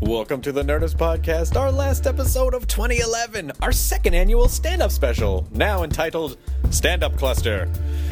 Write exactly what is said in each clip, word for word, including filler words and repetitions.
Welcome to the Nerdist Podcast, our last episode of twenty eleven, our second annual stand-up special, now entitled Stand-Up Cluster.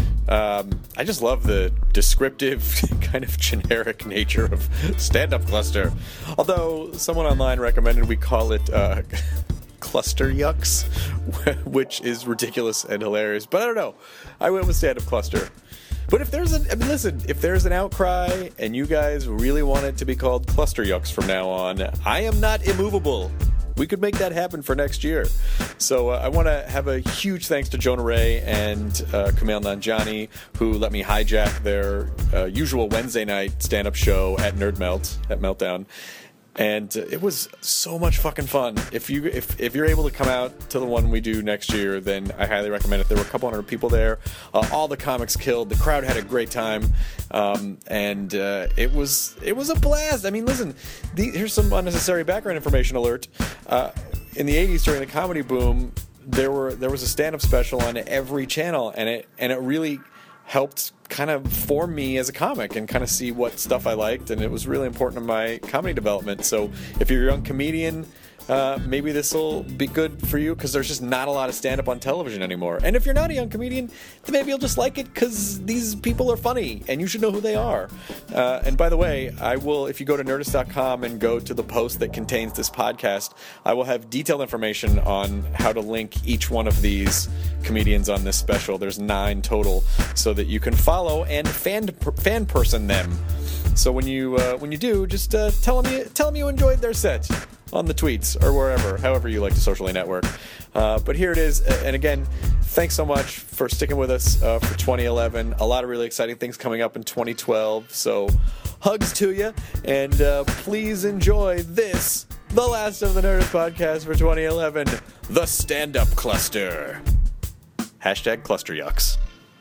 Um, I just love the descriptive, kind of generic nature of Stand-Up Cluster. Although someone online recommended we call it uh, Cluster Yucks, which is ridiculous and hilarious. But I don't know. I went with Stand-Up Cluster. But if there's a, I mean, listen, if there's an outcry and you guys really want it to be called Cluster Yucks from now on, I am not immovable. We could make that happen for next year. So uh, I want to have a huge thanks to Jonah Ray and uh, Kumail Nanjiani, who let me hijack their uh, usual Wednesday night stand-up show at Nerd Melt, at Meltdown. And uh, it was so much fucking fun. If you if if you're able to come out to the one we do next year, then I highly recommend it. There were a couple hundred people there. Uh, all the comics killed. The crowd had a great time, um, and uh, it was it was a blast. I mean, listen, the, here's some unnecessary background information alert. Uh, in the eighties, during the comedy boom, there were there was a stand-up special on every channel, and it and it really helped kind of form me as a comic and kind of see what stuff I liked, and it was really important to my comedy development. So if you're a young comedian, uh, maybe this will be good for you, because there's just not a lot of stand-up on television anymore. And if you're not a young comedian, then maybe you'll just like it because these people are funny and you should know who they are. Uh, and by the way, I will, if you go to nerdist dot com and go to the post that contains this podcast, I will have detailed information on how to link each one of these comedians on this special. There's nine total, so that you can follow and fan fan person them. So when you uh, when you do, just uh, tell them you tell them you enjoyed their set on the tweets or wherever, however you like to socially network. Uh, but here it is, and again, thanks so much for sticking with us uh, for twenty eleven. A lot of really exciting things coming up in twenty twelve. So hugs to you, and uh, please enjoy this, the last of the Nerdist Podcast for twenty eleven, the Stand-Up Cluster. Hashtag Cluster Yucks.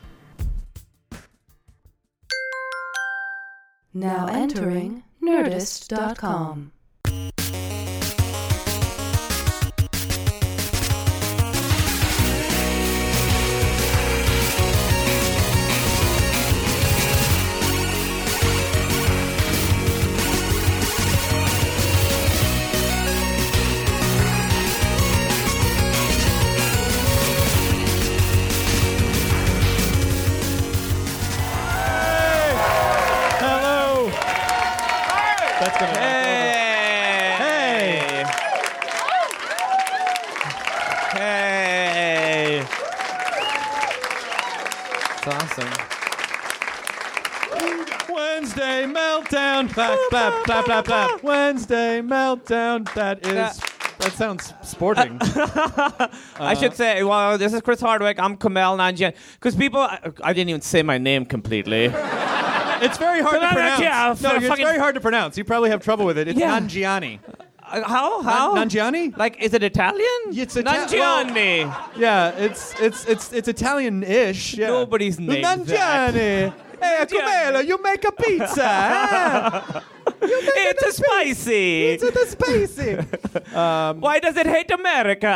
Now entering nerdist dot com. That's gonna Hey! Hey! Hey! It's awesome. Wednesday meltdown. Clap, clap, clap, clap, clap. Wednesday meltdown. That is. That sounds sporting. uh, I should say, well, this is Chris Hardwick. I'm Kumail Nanjiani. Because people, I, I didn't even say my name completely. It's very hard to pronounce. Yeah, no, it's fucking... very hard to pronounce. You probably have trouble with it. It's Yeah. Nanjiani. Uh, how? How? Nan- Nanjiani? Like, is it Italian? It's Ita- Nanjiani. Well, yeah, it's it's it's it's Italian-ish. Yeah. Nobody's named Nanjiani. Hey, Kumail, you make a pizza. Huh? You make It's a spicy. It's a spicy. um, Why does it hate America?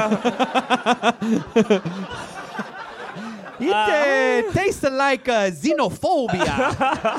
It uh, tastes like uh, xenophobia.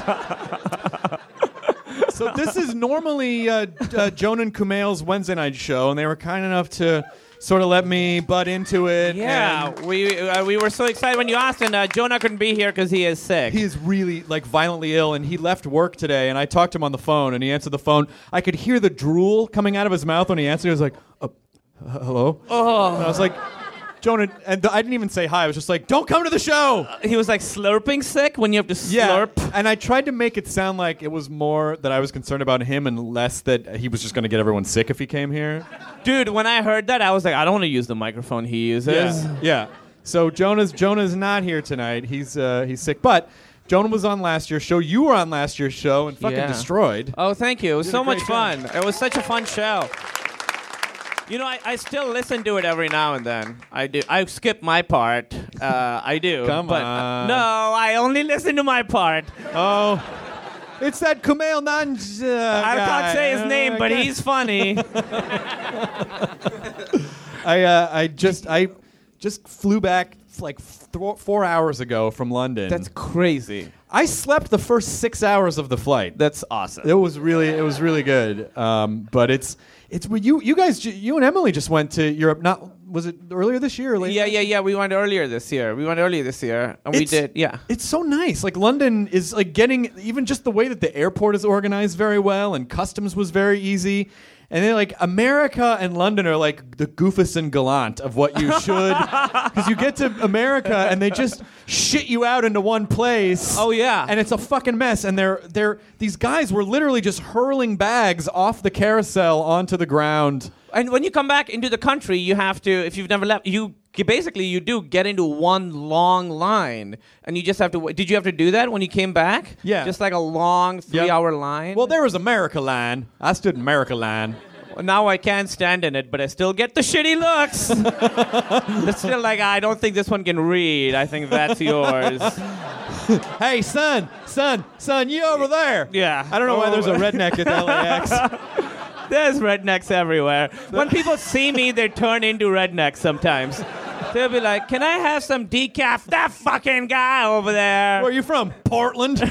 So this is normally uh, uh, Jonah and Kumail's Wednesday night show, and they were kind enough to sort of let me butt into it. Yeah, and we uh, we were so excited when you asked, and uh, Jonah couldn't be here because he is sick. he is really like violently ill, and he left work today, and I talked to him on the phone, and he answered the phone. I could hear the drool coming out of his mouth when he answered. He was like, uh, hello? Oh. And I was like, Jonah, and I didn't even say hi. I was just like, don't come to the show. He was like slurping sick when you have to slurp. Yeah, and I tried to make it sound like it was more that I was concerned about him and less that he was just going to get everyone sick if he came here. Dude, when I heard that, I was like, I don't want to use the microphone he uses. Yeah, yeah. So Jonah's Jonah's not here tonight. He's uh, he's sick, but Jonah was on last year's show. You were on last year's show and fucking Yeah. destroyed. Oh, thank you. It was Did so a much great fun. job. It was such a fun show. You know, I, I still listen to it every now and then. I do. I skip my part. Uh, I do. Come but, on. No, I only listen to my part. Oh, it's that Kumail Nanj. Uh, I guy. can't say his Uh, name, I but can't- he's funny. I uh, I just I just flew back like th- four hours ago from London. That's crazy. I slept the first six hours of the flight. That's awesome. It was really, it was really good. Um, but it's, it's you, you guys, you and Emily just went to Europe. Not was it earlier this year or later? Yeah, yeah, yeah. We went earlier this year. We went earlier this year, and we It's- did. Yeah. It's so nice. Like London is like getting even just the way that the airport is organized very well, and customs was very easy. And then like America and London are like the goofus and gallant of what you should, because you get to America and they just shit you out into one place. Oh, yeah. and it's a fucking mess. And they're they're these guys were literally just hurling bags off the carousel onto the ground. And when you come back into the country, you have to, if you've never left, you you basically you do get into one long line, and you just have to. Did you have to do that when you came back? Yeah. Just like a long three-hour line. Well, there was America line. I stood in America line. Well, now I can't stand in it, but I still get the shitty looks. It's still like, I don't think this one can read. I think that's yours. Hey, son, son, son, you over there? Yeah. I don't know why there's a redneck at L A X. There's rednecks everywhere. When people see me, they turn into rednecks sometimes. They'll be like, can I have some decaf? That fucking guy over there. Where are you from? Portland?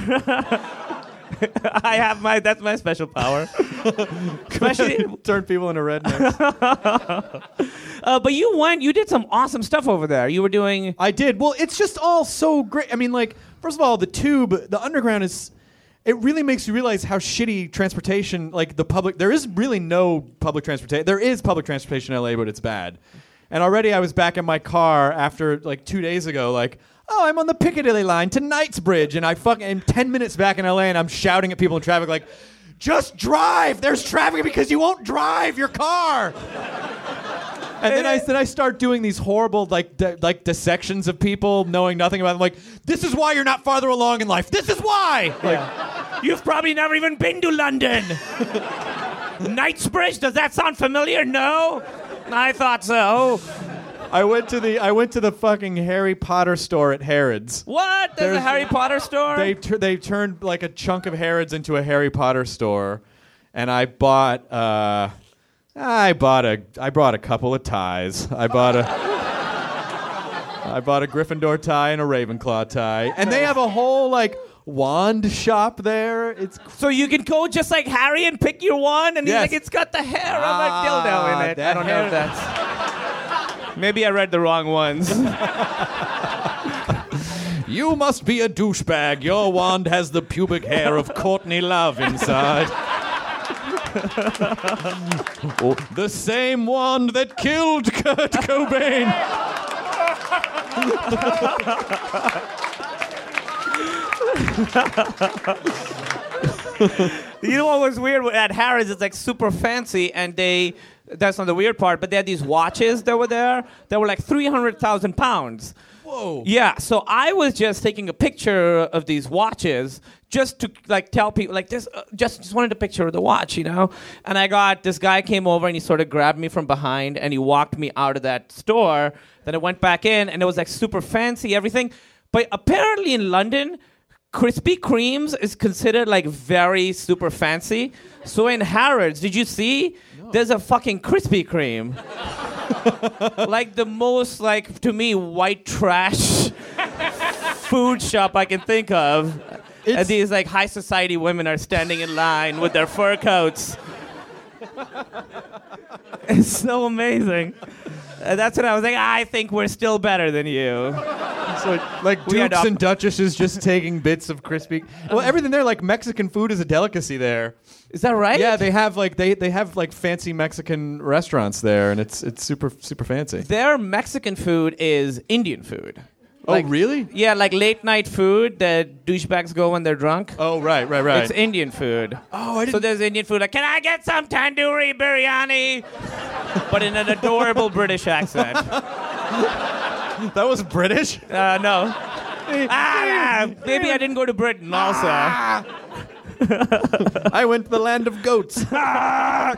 I have my, that's my special power. Especially, Turn people into rednecks. uh, but you went, you did some awesome stuff over there. You were doing, I did. Well, it's just all so great. I mean, like, first of all, the tube, the underground is, it really makes you realize how shitty transportation, like the public, there is really no public transportation. There is public transportation in L A, but it's bad. And already I was back in my car after like two days ago, like, oh, I'm on the Piccadilly line to Knightsbridge, and I fucking am ten minutes back in L A, and I'm shouting at people in traffic like, just drive! There's traffic because you won't drive your car! And then I then I start doing these horrible like di- like dissections of people knowing nothing about them. Like, this is why you're not farther along in life. This is why. Like, you've probably never even been to London. Knightsbridge, does that sound familiar? No? I thought so. I went to the I went to the fucking Harry Potter store at Harrods. What? There's, There's- a Harry Potter store? They tur- they turned like a chunk of Harrods into a Harry Potter store, and I bought uh, I bought a I bought a couple of ties. I bought a I bought a Gryffindor tie and a Ravenclaw tie, and they have a whole like wand shop there. It's So you can go just like Harry and pick your one, and he's Yes. like, it's got the hair of Ah, a dildo in it. I that don't know hair- if that's... Maybe I read the wrong ones. You must be a douchebag. Your wand has the pubic hair of Courtney Love inside. Oh, the same wand that killed Kurt Cobain. You know what was weird at Harrods? It's like super fancy, and they. That's not the weird part, but they had these watches that were there that were like three hundred thousand pounds. Whoa. Yeah, so I was just taking a picture of these watches just to like tell people like this. Uh, just just wanted a picture of the watch, you know. And I got this guy came over and he sort of grabbed me from behind and he walked me out of that store. Then I went back in and it was like super fancy everything. But apparently in London, Krispy Kremes is considered like very super fancy. So in Harrods, did you see? No. There's a fucking Krispy Kreme. Like the most, like, to me, white trash food shop I can think of. And these, like, high society women are standing in line with their fur coats. It's so amazing. And that's when I was like, I think we're still better than you. So like, like We had dukes up- and duchesses just taking bits of crispy. Well, everything there, like Mexican food is a delicacy there. Is that right? Yeah, they have like they, they have like fancy Mexican restaurants there, and it's it's super super fancy. Their Mexican food is Indian food. Oh, Like- really? Yeah, like late night food that douchebags go when they're drunk. Oh, right, right, right. It's Indian food. Oh, I So didn't. there's Indian food like, can I get some tandoori biryani? But in an adorable British accent. That was British. Uh, no. Ah, maybe I didn't go to Britain also. I went to the land of goats. uh,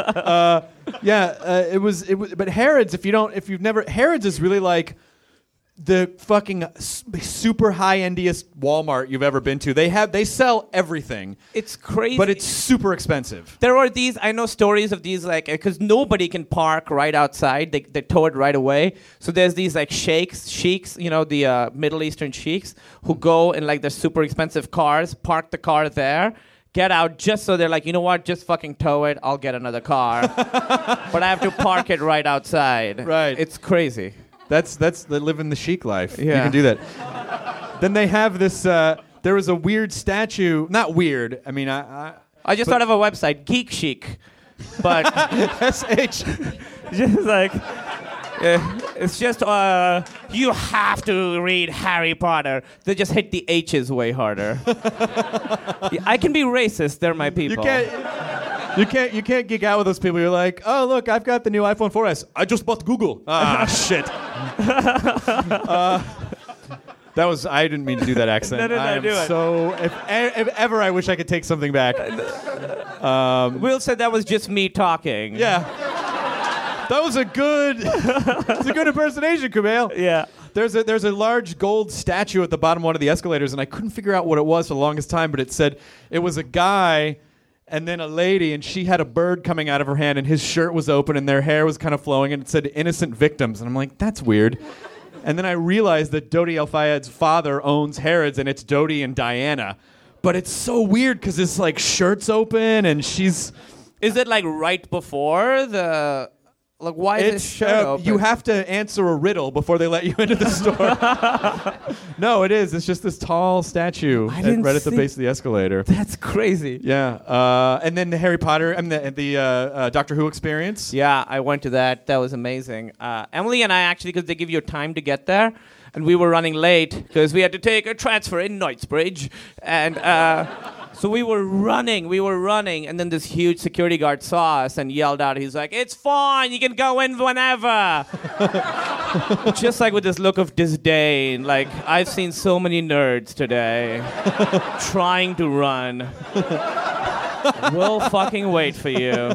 yeah, uh, it was. It was. But Harrods, if you don't, if you've never, Harrods is really like. the fucking s- super high-endiest Walmart you've ever been to. They have they sell everything, It's crazy. but it's super expensive. There are these, I know stories of these, like, because nobody can park right outside. They, they tow it right away. So there's these, like, sheikhs, sheikhs, you know, the uh, Middle Eastern sheikhs, who go in, like, their super expensive cars, park the car there, get out just so they're like, you know what, just fucking tow it. I'll get another car. But I have to park it right outside. Right. It's crazy. That's that's the living the chic life. You Yeah. can do that. Then they have this. Uh, there was a weird statue. Not weird. I mean, I. I I just thought of a website, Geek Chic. But S H. just like, uh, it's just, uh, you have to read Harry Potter. They just hit the H's way harder. Yeah, I can be racist. They're my people. You can't. You can't. You can't geek out with those people. You're like, oh look, I've got the new iPhone four S. I just bought Google. Ah shit. uh, that was. I didn't mean to do that accent. No, no, no, I am do it. so. If, if ever I wish I could take something back. Um, Will said that was just me talking. yeah. That was a good. It's a good impersonation, Kumail. Yeah. There's a there's a large gold statue at the bottom of one of the escalators, and I couldn't figure out what it was for the longest time, but it said it was a guy and then a lady, and she had a bird coming out of her hand, and his shirt was open, and their hair was kind of flowing, and it said innocent victims. And I'm like, that's weird. And then I realized that Dodi El-Fayed's father owns Harrods, and it's Dodi and Diana. But it's so weird because his like shirt's open, and she's... Is it like right before the... Like, why is It's, this shirt uh, open? you have to answer a riddle before they let you into the store. No, it is. It's just this tall statue I at, didn't right at the see- base of the escalator. That's crazy. Yeah, uh, and then the Harry Potter, I mean the, the uh, uh, Doctor Who experience. Yeah, I went to that. That was amazing. Uh, Emily and I actually, because they give you time to get there, and we were running late because we had to take a transfer in Knightsbridge, and uh, so we were running, we were running, and then this huge security guard saw us and yelled out. He's like, "It's fine, you can go in whenever." Just like with this look of disdain, like I've seen so many nerds today trying to run. We'll fucking wait for you.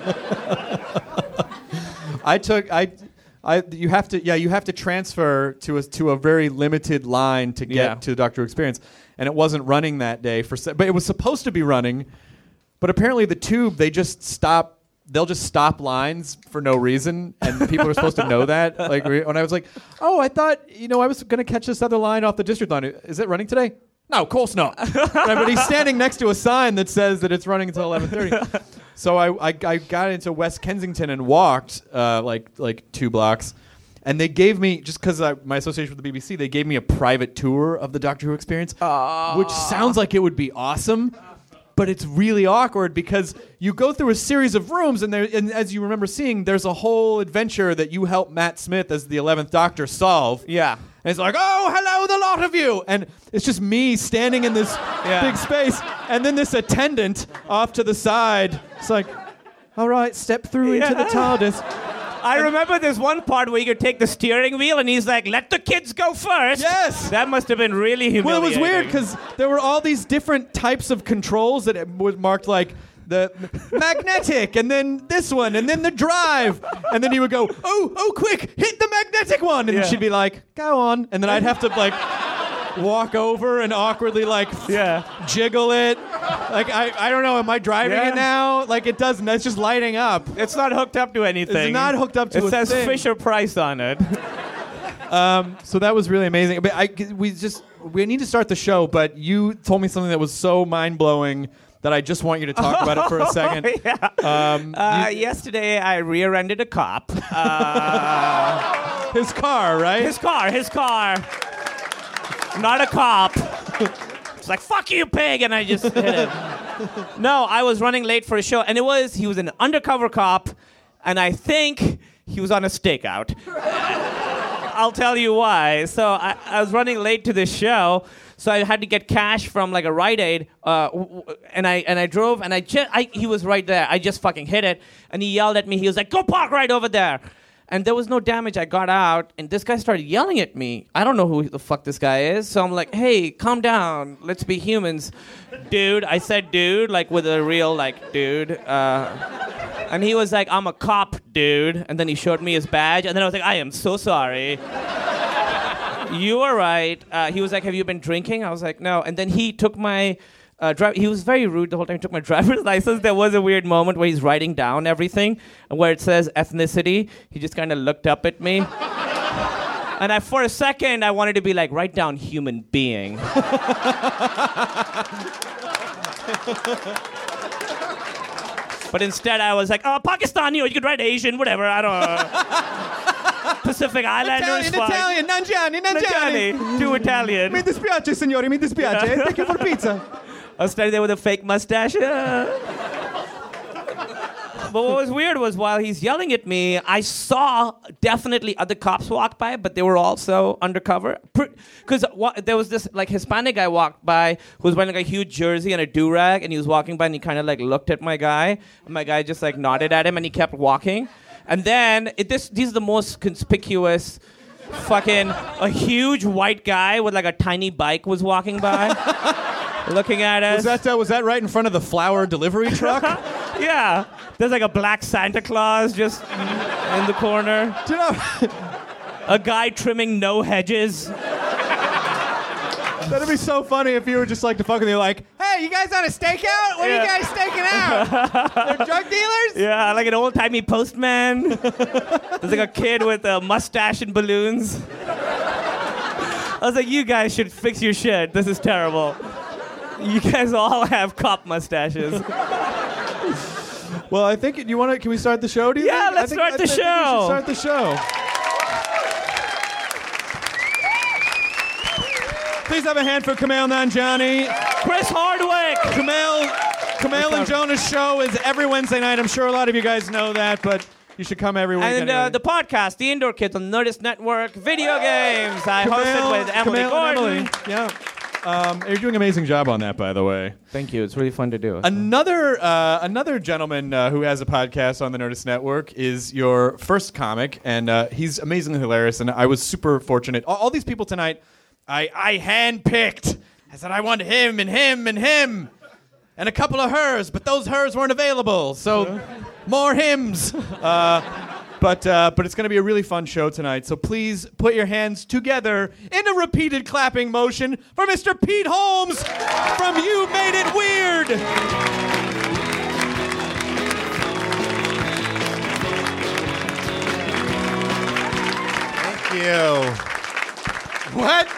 I took I, I you have to yeah you have to transfer to a to a very limited line to get Yeah. to the Doctor Who experience, and it wasn't running that day for se- but it was supposed to be running, but apparently the tube they just stop. They'll just stop lines for no reason, and people are supposed to know that. Like when I was like, "Oh, I thought you know I was going to catch this other line off the district line. Is it running today?" No, of course not. Right, but he's standing next to a sign that says that it's running until eleven thirty. So I, I I got into West Kensington and walked uh, like like two blocks, and they gave me just because my association with the B B C, they gave me a private tour of the Doctor Who experience, which sounds like it would be awesome. But it's really awkward because you go through a series of rooms, and there, and as you remember seeing, there's a whole adventure that you help Matt Smith as the eleventh Doctor solve. Yeah. And it's like, oh, hello, the lot of you. And it's just me standing in this Yeah. big space, and then this attendant off to the side. It's like, all right, step through into the TARDIS. I remember there's one part where you could take the steering wheel, and he's like, "Let the kids go first." Yes. That must have been really humiliating. Well, it was weird because there were all these different types of controls that it was marked like the magnetic, and then this one, and then the drive, and then he would go, "Oh, oh, quick, hit the magnetic one," and Yeah. she'd be like, "Go on," and then I'd have to like walk over and awkwardly like Yeah. jiggle it. Like I, I don't know, am I driving Yeah. it now? Like it doesn't. It's just lighting up. It's not hooked up to anything. It's not hooked up to It a says thing. Fisher Price on it. So that was really amazing. But I, we just we need to start the show. But you told me something that was so mind blowing that I just want you to talk about it for a second. yeah. Um, Uh, yesterday, I rear-ended a cop. Uh, his car, right? his car, his car. Not a cop. It's like, fuck you, pig, and I just hit him. No, I was running late for a show, and it was, he was an undercover cop, and I think he was on a stakeout. I'll tell you why. So I, I was running late to this show, so I had to get cash from like a Rite Aid, uh, w- w- and I and I drove, and I just I, he was right there. I just fucking hit it, and he yelled at me. He was like, "Go park right over there." And there was no damage. I got out, and this guy started yelling at me. I don't know who the fuck this guy is, so I'm like, "Hey, calm down. Let's be humans, dude." I said, "Dude," like with a real like, "Dude." Uh, and he was like, "I'm a cop, dude." And then he showed me his badge, and then I was like, "I am so sorry." You were right. Uh, he was like, have you been drinking? I was like, no. And then he took my... Uh, dri- he was very rude the whole time. He took my driver's license. There was a weird moment where he's writing down everything, and where it says ethnicity, he just kind of looked up at me. And I, for a second, I wanted to be like, write down human being. But instead, I was like, oh, Pakistani, or you could write Asian, whatever, I don't know. Pacific Islander is fine. Italian, Nanjiani, Nanjiani. Nanjiani, too Italian. Mi dispiace, signori, mi dispiace. Thank you for pizza. I was standing there with a fake mustache. But what was weird was while he's yelling at me, I saw definitely other cops walk by, but they were also undercover. Because wa- there was this like Hispanic guy walked by who was wearing like a huge jersey and a do-rag, and he was walking by and he kind of like looked at my guy, and my guy just like nodded at him and he kept walking. And then it, this these are the most conspicuous fucking a huge white guy with like a tiny bike was walking by. Looking at us. Was that, uh, was that right in front of the flower delivery truck? Yeah. There's like a black Santa Claus just in the corner. Do you know? A guy trimming no hedges. That'd be so funny if you were just like to fuck with you, like, hey, you guys on a stakeout? What Yeah. are you guys staking out? They're drug dealers? Yeah, like an old-timey postman. There's like a kid with a mustache and balloons. I was like, you guys should fix your shit. This is terrible. You guys all have cop mustaches. Well, I think you want to. Can we start the show? Do you Yeah, think? let's I think, start I the think we should show. Start the show. Please have a hand for Kumail Nanjiani. Chris Hardwick. Kumail, Kumail and Jonah's show is every Wednesday night. I'm sure a lot of you guys know that, but you should come every week. And anyway. uh, the podcast, The Indoor Kids on Nerdist Network, video games. I hosted with Emily Kumail Gordon. and Emily. Yeah. Um, you're doing an amazing job on that, by the way. Thank you. It's really fun to do. Another uh, another gentleman uh, who has a podcast on the Nerdist Network is your first comic, and uh, he's amazingly hilarious. And I was super fortunate. All, all these people tonight, I I handpicked. I said I want him and him and him, and a couple of hers, but those hers weren't available. So more hymns. Uh, But uh, but it's going to be a really fun show tonight. So please put your hands together in a repeated clapping motion for Mister Pete Holmes from You Made It Weird. Thank you. What?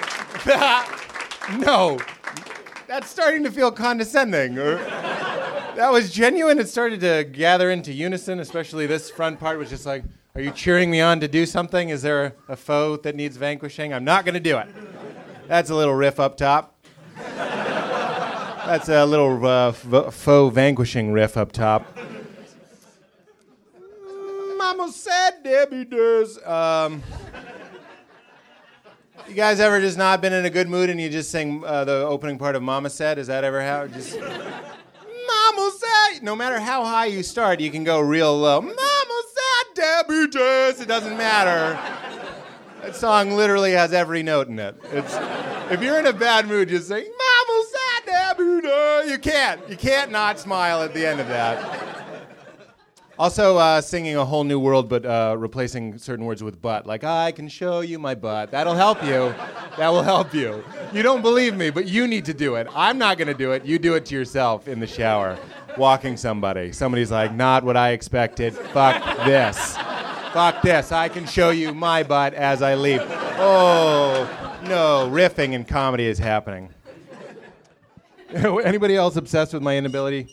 No. That's starting to feel condescending. Or that was genuine. It started to gather into unison, especially this front part was just like, are you cheering me on to do something? Is there a, a foe that needs vanquishing? I'm not going to do it. That's a little riff up top. That's a little uh, f- faux vanquishing riff up top. Mama said Debbie does. Um, you guys ever just not been in a good mood and you just sing uh, the opening part of Mama Said? Is that ever how? Just Mama Said. No matter how high you start, you can go real low. Mama Said Debbie does. It doesn't matter. That song literally has every note in it. It's, if you're in a bad mood, just sing Mama Said Debbie does. You can't. You can't not smile at the end of that. Also, uh, singing A Whole New World, but uh, replacing certain words with butt. Like, I can show you my butt. That'll help you. That will help you. You don't believe me, but you need to do it. I'm not going to do it. You do it to yourself in the shower, walking somebody. Somebody's like, not what I expected. Fuck this. Fuck this. I can show you my butt as I leave. Oh, no. Riffing in comedy is happening. Anybody else obsessed with my inability?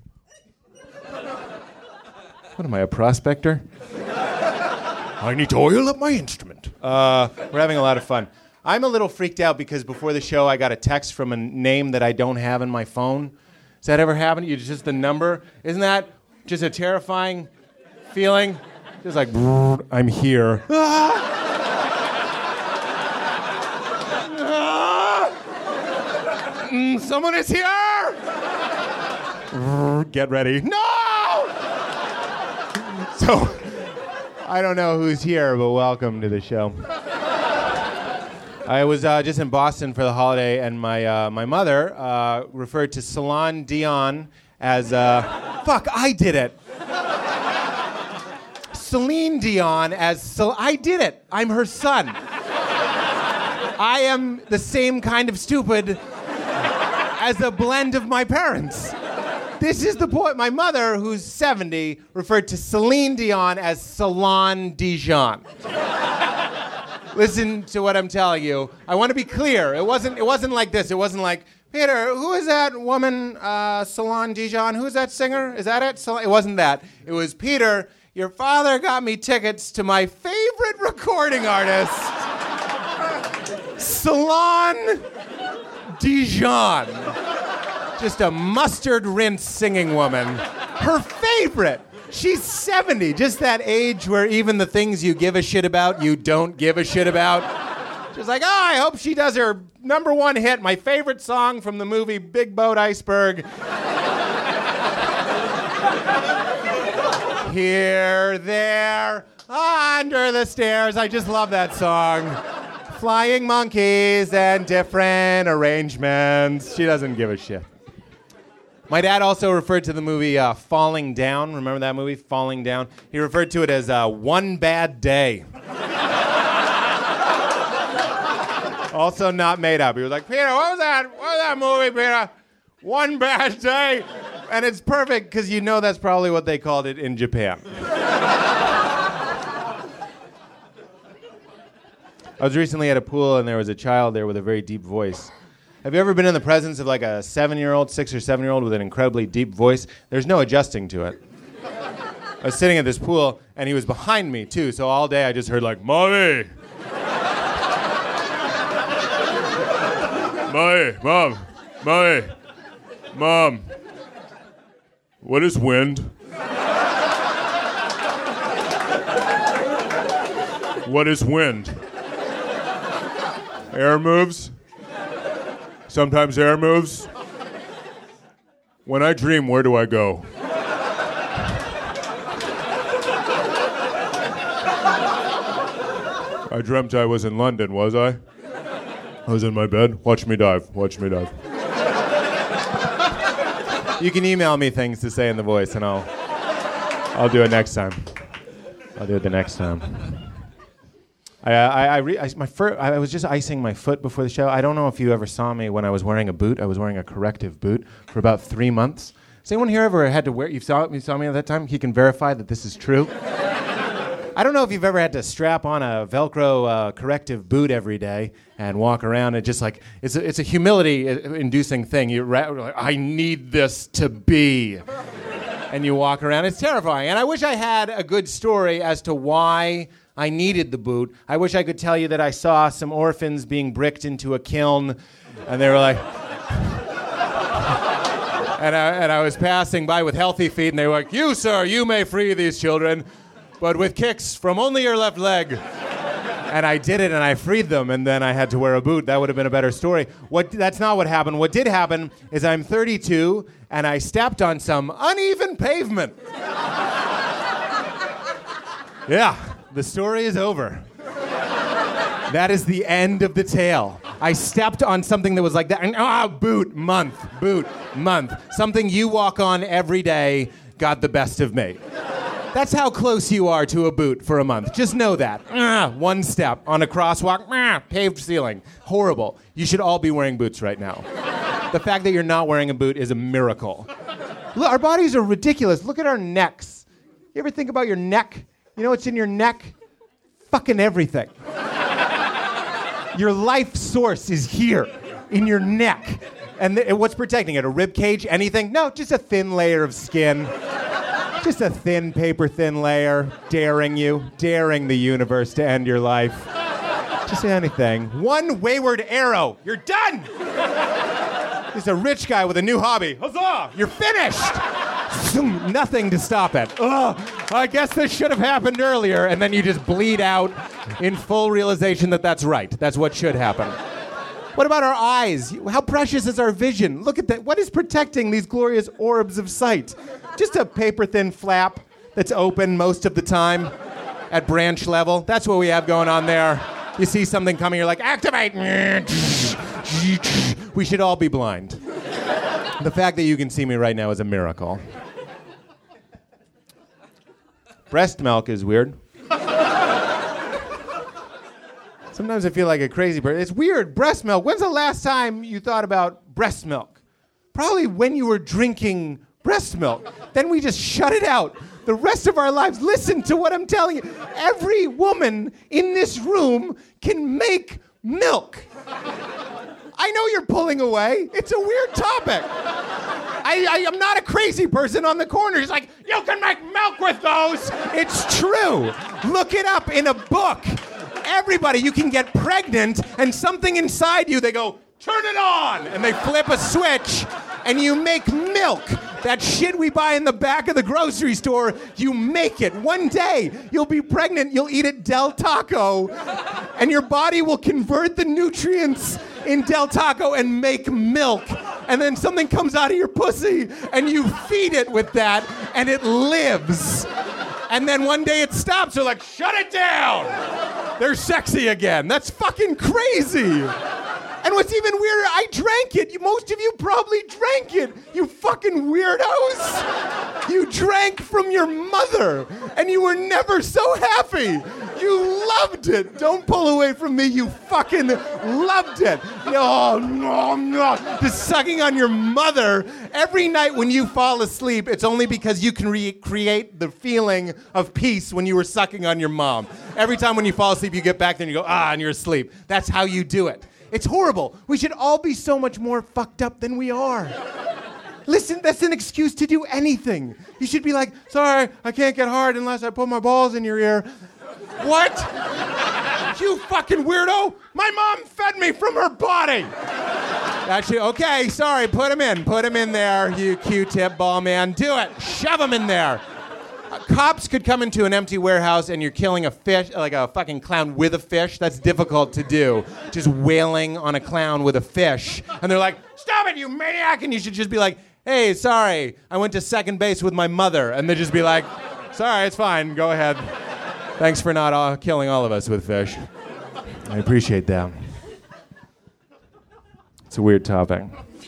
What am I, a prospector? I need to oil up my instrument. Uh, we're having a lot of fun. I'm a little freaked out because before the show I got a text from a name that I don't have in my phone. Has that ever happened? You just the number? Isn't that just a terrifying feeling? Just like, I'm here. Ah! Ah! Mm, someone is here! Get ready. No! So, I don't know who's here, but welcome to the show. I was uh, just in Boston for the holiday, and my uh, my mother uh, referred to Celine Dion as, uh, fuck, I did it. Celine Dion as, Cel- I did it. I'm her son. I am the same kind of stupid as a blend of my parents. This is the point. My mother, who's seventy, referred to Celine Dion as Salon Dijon. Listen to what I'm telling you. I want to be clear. It wasn't. It wasn't like this. It wasn't like, Peter, who is that woman, uh, Salon Dijon? Who's that singer? Is that it? It wasn't that. It was, Peter, your father got me tickets to my favorite recording artist, Salon Dijon. Just a mustard rinse singing woman. Her favorite. She's seventy, just that age where even the things you give a shit about, you don't give a shit about. She's like, oh, I hope she does her number one hit, my favorite song from the movie Big Boat Iceberg. Here, there, under the stairs. I just love that song. Flying monkeys and different arrangements. She doesn't give a shit. My dad also referred to the movie uh, Falling Down. Remember that movie, Falling Down? He referred to it as uh, One Bad Day. Also not made up. He was like, Peter, what was that? What was that movie, Peter? One Bad Day. And it's perfect because you know that's probably what they called it in Japan. I was recently at a pool and there was a child there with a very deep voice. Have you ever been in the presence of like a seven-year-old, six or seven-year-old with an incredibly deep voice? There's no adjusting to it. I was sitting at this pool, and he was behind me, too, so all day I just heard like, Mommy! Mommy, Mom, Mommy, Mom, what is wind? What is wind? Air moves? Sometimes air moves. When I dream, where do I go? I dreamt I was in London, was I? I was in my bed. Watch me dive. Watch me dive. You can email me things to say in the voice, and I'll I'll do it next time. I'll do it the next time. I, I, I, re- I, my fir- I was just icing my foot before the show. I don't know if you ever saw me when I was wearing a boot. I was wearing a corrective boot for about three months. Has anyone here ever had to wear? You saw you saw me at that time. He can verify that this is true. I don't know if you've ever had to strap on a Velcro uh, corrective boot every day and walk around and just like it's a, it's a humility-inducing thing. You're ra- like, I need this to be, and you walk around. It's terrifying. And I wish I had a good story as to why I needed the boot. I wish I could tell you that I saw some orphans being bricked into a kiln, and they were like, and I, and I was passing by with healthy feet, and they were like, you, sir, you may free these children, but with kicks from only your left leg. And I did it, and I freed them, and then I had to wear a boot. That would have been a better story. What? That's not what happened. What did happen is I'm thirty-two, and I stepped on some uneven pavement. Yeah. The story is over. That is the end of the tale. I stepped on something that was like that. Ah, boot, month, boot, month. Something you walk on every day got the best of me. That's how close you are to a boot for a month. Just know that. Ah, one step on a crosswalk, ah, paved ceiling. Horrible. You should all be wearing boots right now. The fact that you're not wearing a boot is a miracle. Look, our bodies are ridiculous. Look at our necks. You ever think about your neck? You know what's in your neck? Fucking everything. Your life source is here, in your neck. And th- what's protecting it? A rib cage? Anything? No, just a thin layer of skin. Just a thin, paper-thin layer, daring you, daring the universe to end your life. Just anything. One wayward arrow. You're done! Just a rich guy with a new hobby. Huzzah! You're finished! Nothing to stop it. Ugh, I guess this should have happened earlier, and then you just bleed out in full realization that that's right. That's what should happen. What about our eyes? How precious is our vision? Look at that. What is protecting these glorious orbs of sight? Just a paper-thin flap that's open most of the time at branch level. That's what we have going on there. You see something coming, you're like, activate! We should all be blind. The fact that you can see me right now is a miracle. Breast milk is weird. Sometimes I feel like a crazy person. It's weird. Breast milk. When's the last time you thought about breast milk? Probably when you were drinking breast milk. Then we just shut it out. The rest of our lives, listen to what I'm telling you. Every woman in this room can make milk. I know you're pulling away. It's a weird topic. I, I am not a crazy person on the corner. He's like, you can make milk with those. It's true. Look it up in a book. Everybody, you can get pregnant and something inside you, they go, turn it on. And they flip a switch and you make milk. That shit we buy in the back of the grocery store, you make it. One day, you'll be pregnant, you'll eat at Del Taco, and your body will convert the nutrients in Del Taco and make milk. And then something comes out of your pussy, and you feed it with that, and it lives. And then one day it stops, they're like, shut it down! They're sexy again. That's fucking crazy. And what's even weirder, I drank it. You, most of you probably drank it, you fucking weirdos. You drank from your mother, and you were never so happy. You loved it. Don't pull away from me. You fucking loved it. Oh, no, no. Just sucking on your mother. Every night when you fall asleep, it's only because you can recreate the feeling of peace when you were sucking on your mom. Every time when you fall asleep, you get back there and you go, ah, and you're asleep. That's how you do it. It's horrible. We should all be so much more fucked up than we are. Listen, that's an excuse to do anything. You should be like, sorry, I can't get hard unless I put my balls in your ear. What? You fucking weirdo. My mom fed me from her body. Actually, okay, sorry, put him in. Put him in there, you Q-tip ball man. Do it. Shove him in there. Uh, cops could come into an empty warehouse and you're killing a fish, like a fucking clown with a fish. That's difficult to do. Just wailing on a clown with a fish. And they're like, stop it, you maniac! And you should just be like, hey, sorry, I went to second base with my mother. And they'd just be like, sorry, it's fine, go ahead. Thanks for not uh, killing all of us with fish. I appreciate that. It's a weird topic.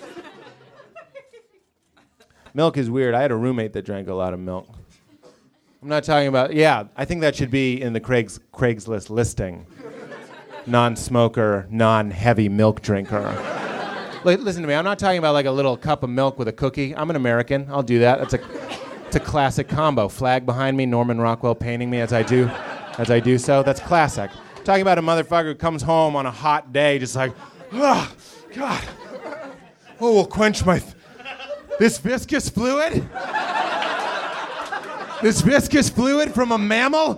Milk is weird. I had a roommate that drank a lot of milk. I'm not talking about, yeah, I think that should be in the Craig's, Craigslist listing. Non-smoker, non-heavy milk drinker. L- listen to me, I'm not talking about like a little cup of milk with a cookie. I'm an American, I'll do that. That's a, it's a classic combo. Flag behind me, Norman Rockwell painting me as I do, as I do so. That's classic. I'm talking about a motherfucker who comes home on a hot day just like, oh, God. Oh, we'll quench my, th- this viscous fluid? This viscous fluid from a mammal?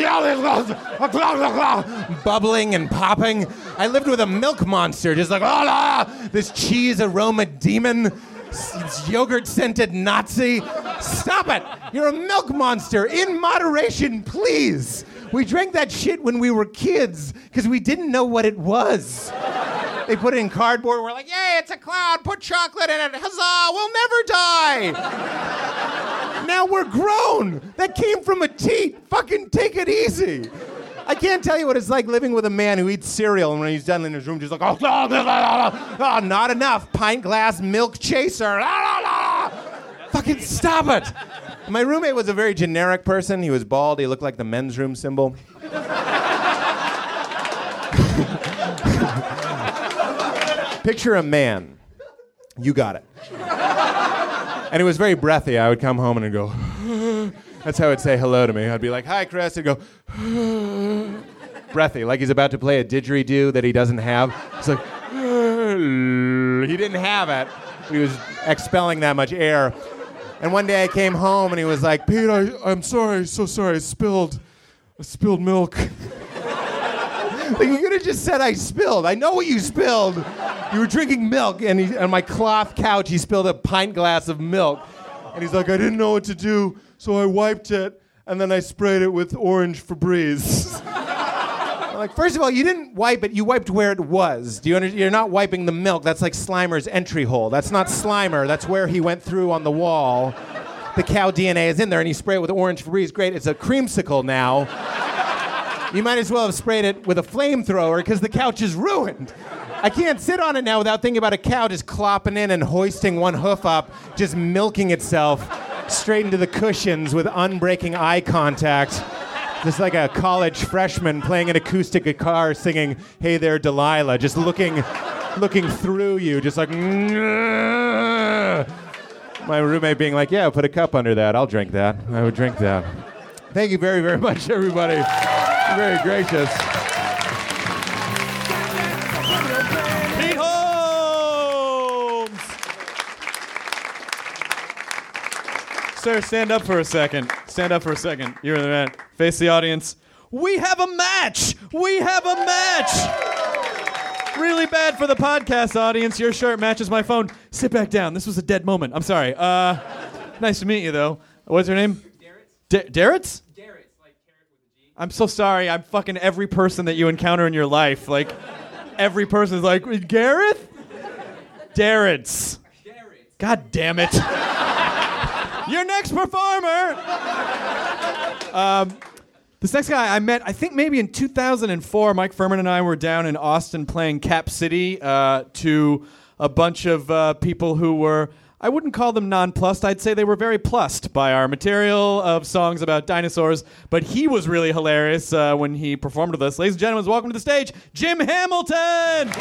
Bubbling and popping. I lived with a milk monster, just like, oh, no. This cheese aroma demon, yogurt-scented Nazi. Stop it. You're a milk monster. In moderation, please. We drank that shit when we were kids because we didn't know what it was. They put it in cardboard. We're like, yay, it's a cloud. Put chocolate in it. Huzzah, we'll never die. Now we're grown. That came from a teat. Fucking take it easy. I can't tell you what it's like living with a man who eats cereal and when he's done in his room, just like, oh, oh, oh, oh not enough. Pint glass milk chaser. Fucking stop it. My roommate was a very generic person. He was bald. He looked like the men's room symbol. Picture a man. You got it. And it was very breathy. I would come home and I'd go, that's how I'd say hello to me. I'd be like, hi, Chris. He'd go, breathy, like he's about to play a didgeridoo that he doesn't have. It's like, he didn't have it. He was expelling that much air. And one day I came home and he was like, Pete, I, I'm sorry, so sorry, I spilled, I spilled milk. Like, you could have just said I spilled. I know what you spilled. You were drinking milk, and he, on my cloth couch, he spilled a pint glass of milk. And he's like, I didn't know what to do, so I wiped it, and then I sprayed it with orange Febreze. Like, first of all, you didn't wipe it, you wiped where it was. Do you understand? You're not wiping the milk. That's like Slimer's entry hole. That's not Slimer. That's where he went through on the wall. The cow D N A is in there, and he sprayed it with orange Febreze. Great, it's a creamsicle now. You might as well have sprayed it with a flamethrower because the couch is ruined. I can't sit on it now without thinking about a cow just clopping in and hoisting one hoof up, just milking itself straight into the cushions with unbreaking eye contact. Just like a college freshman playing an acoustic guitar singing Hey There Delilah, just looking looking through you, just like my roommate being like, yeah, put a cup under that. I'll drink that. I would drink that. Thank you very, very much, everybody. You're very gracious. Pete Holmes! Sir, stand up for a second. Stand up for a second. You're in the man. Face the audience. We have a match! We have a match! Really bad for the podcast audience. Your shirt matches my phone. Sit back down. This was a dead moment. I'm sorry. Uh, nice to meet you, though. What's your name? Darretts. D- Darretts? Darretts, like carrot with a G. I'm so sorry. I'm fucking every person that you encounter in your life. Like, every person is like, Gareth? Darretts. Darretts. God damn it. Your next performer. Um, this next guy I met, I think maybe in two thousand four, Mike Furman and I were down in Austin playing Cap City uh, to a bunch of uh, people who were, I wouldn't call them nonplussed. I'd say they were very plussed by our material of songs about dinosaurs. But he was really hilarious uh, when he performed with us. Ladies and gentlemen, welcome to the stage, Jim Hamilton.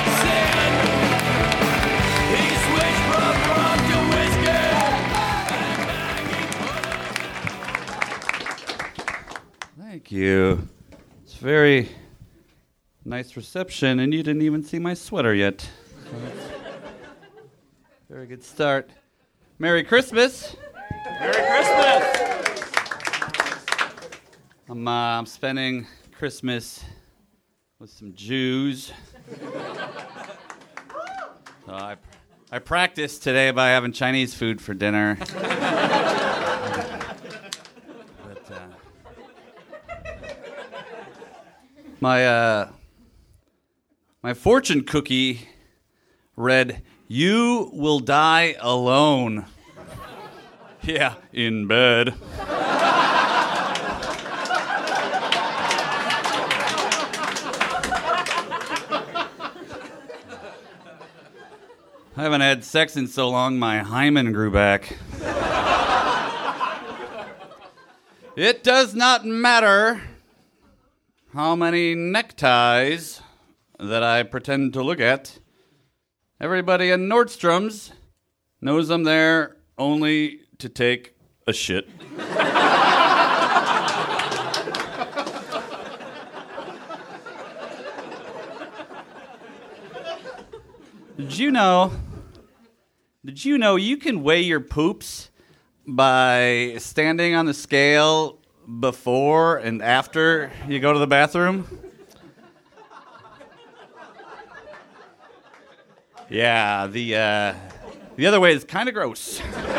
Thank you. It's very nice reception, and you didn't even see my sweater yet. So that's very good start. Merry Christmas. Merry Christmas. I'm, uh, I'm spending Christmas with some Jews. So I, I practiced today by having Chinese food for dinner. My uh, my fortune cookie read, "You will die alone." Yeah, in bed. I haven't had sex in so long, my hymen grew back. It does not matter how many neckties that I pretend to look at. Everybody in Nordstrom's knows I'm there only to take a shit. Did you know, did you know you can weigh your poops by standing on the scale before and after you go to the bathroom? Yeah, the uh, the other way is kind of gross.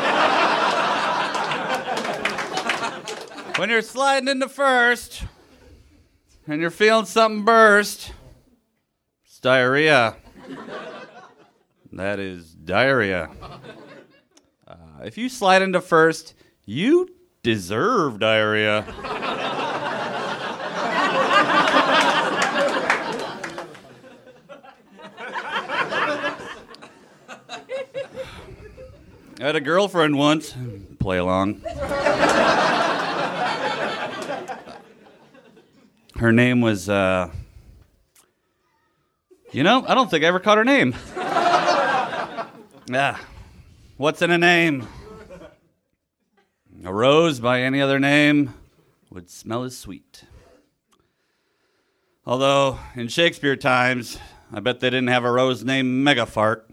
When you're sliding into first and you're feeling something burst, it's diarrhea. That is diarrhea. Uh, if you slide into first, you deserve diarrhea. I had a girlfriend once. Play along. Her name was, uh... You know, I don't think I ever caught her name. Ah, what's in a name? A rose by any other name would smell as sweet. Although, in Shakespeare times, I bet they didn't have a rose named Megafart.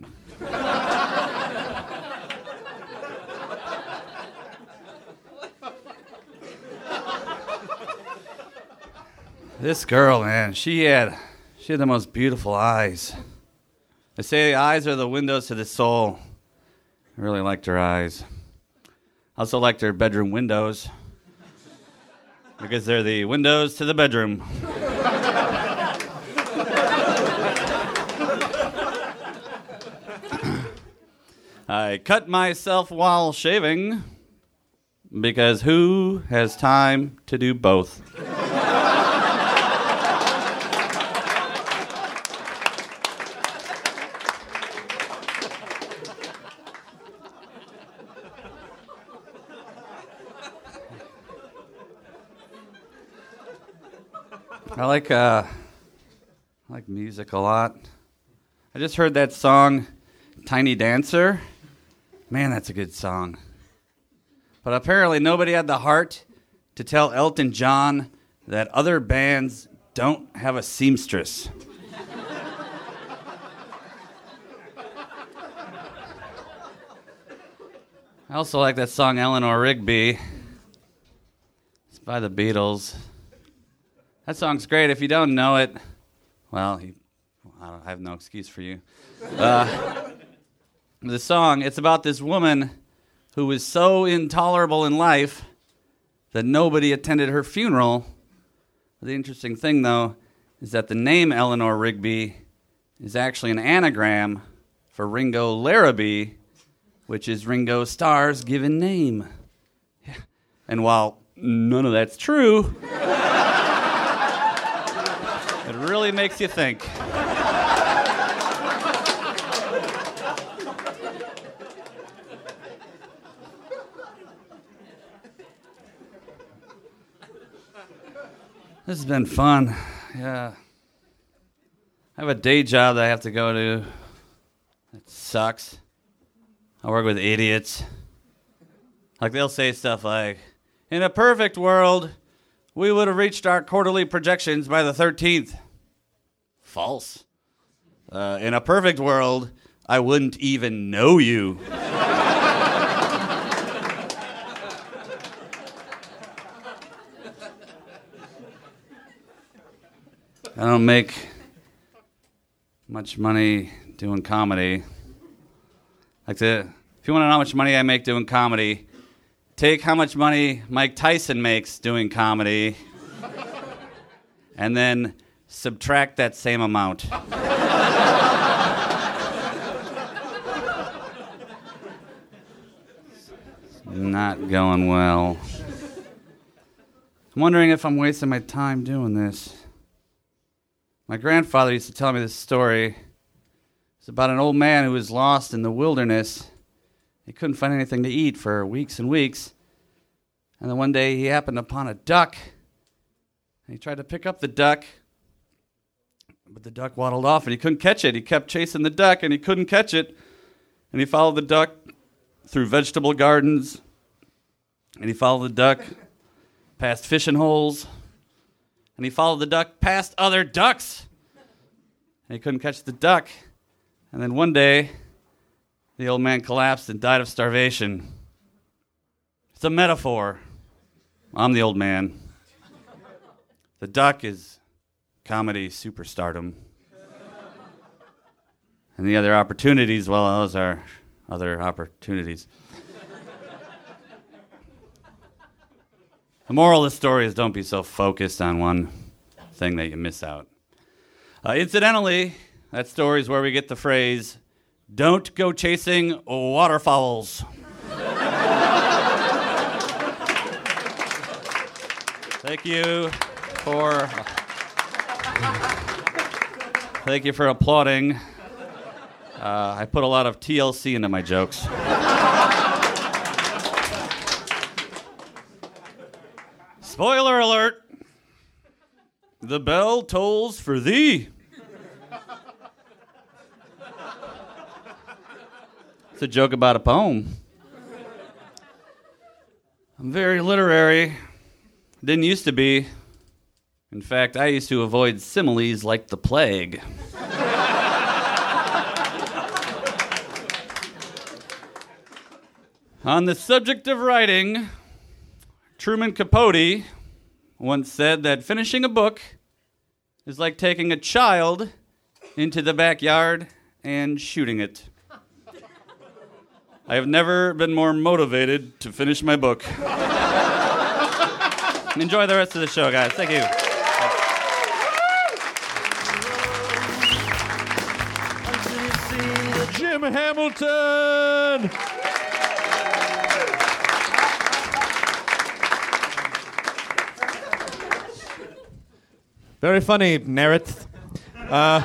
This girl, man, she had, she had the most beautiful eyes. They say eyes are the windows to the soul. I really liked her eyes. I also liked her bedroom windows because they're the windows to the bedroom. I cut myself while shaving because who has time to do both? I like uh, I like music a lot. I just heard that song, Tiny Dancer. Man, that's a good song. But apparently nobody had the heart to tell Elton John that other bands don't have a seamstress. I also like that song Eleanor Rigby. It's by the Beatles. That song's great. If you don't know it, well, you, I, don't, I have no excuse for you. Uh, the song, it's about this woman who was so intolerable in life that nobody attended her funeral. The interesting thing, though, is that the name Eleanor Rigby is actually an anagram for Ringo Larrabee, which is Ringo Starr's given name. Yeah. And while none of that's true, it really makes you think. This has been fun. Yeah. I have a day job that I have to go to. It sucks. I work with idiots. Like, they'll say stuff like, in a perfect world, we would have reached our quarterly projections by the thirteenth. False. Uh, in a perfect world, I wouldn't even know you. I don't make much money doing comedy. Like the, if you want to know how much money I make doing comedy, take how much money Mike Tyson makes doing comedy, and then subtract that same amount. Not going well. I'm wondering if I'm wasting my time doing this. My grandfather used to tell me this story. It's about an old man who was lost in the wilderness. He couldn't find anything to eat for weeks and weeks. And then one day he happened upon a duck. And he tried to pick up the duck, but the duck waddled off and he couldn't catch it. He kept chasing the duck and he couldn't catch it. And he followed the duck through vegetable gardens. And he followed the duck past fishing holes. And he followed the duck past other ducks. And he couldn't catch the duck. And then one day, the old man collapsed and died of starvation. It's a metaphor. I'm the old man. The duck is comedy superstardom. And the other opportunities, well, those are other opportunities. The moral of the story is don't be so focused on one thing that you miss out. Uh, incidentally, that story is where we get the phrase, don't go chasing waterfowls. Thank you for thank you for applauding. Uh, I put a lot of T L C into my jokes. Spoiler alert! The bell tolls for thee. It's a joke about a poem. I'm very literary. Didn't used to be. In fact, I used to avoid similes like the plague. On the subject of writing, Truman Capote once said that finishing a book is like taking a child into the backyard and shooting it. I have never been more motivated to finish my book. Enjoy the rest of the show, guys. Thank you. Jim Hamilton! Very funny, Nerith. Uh,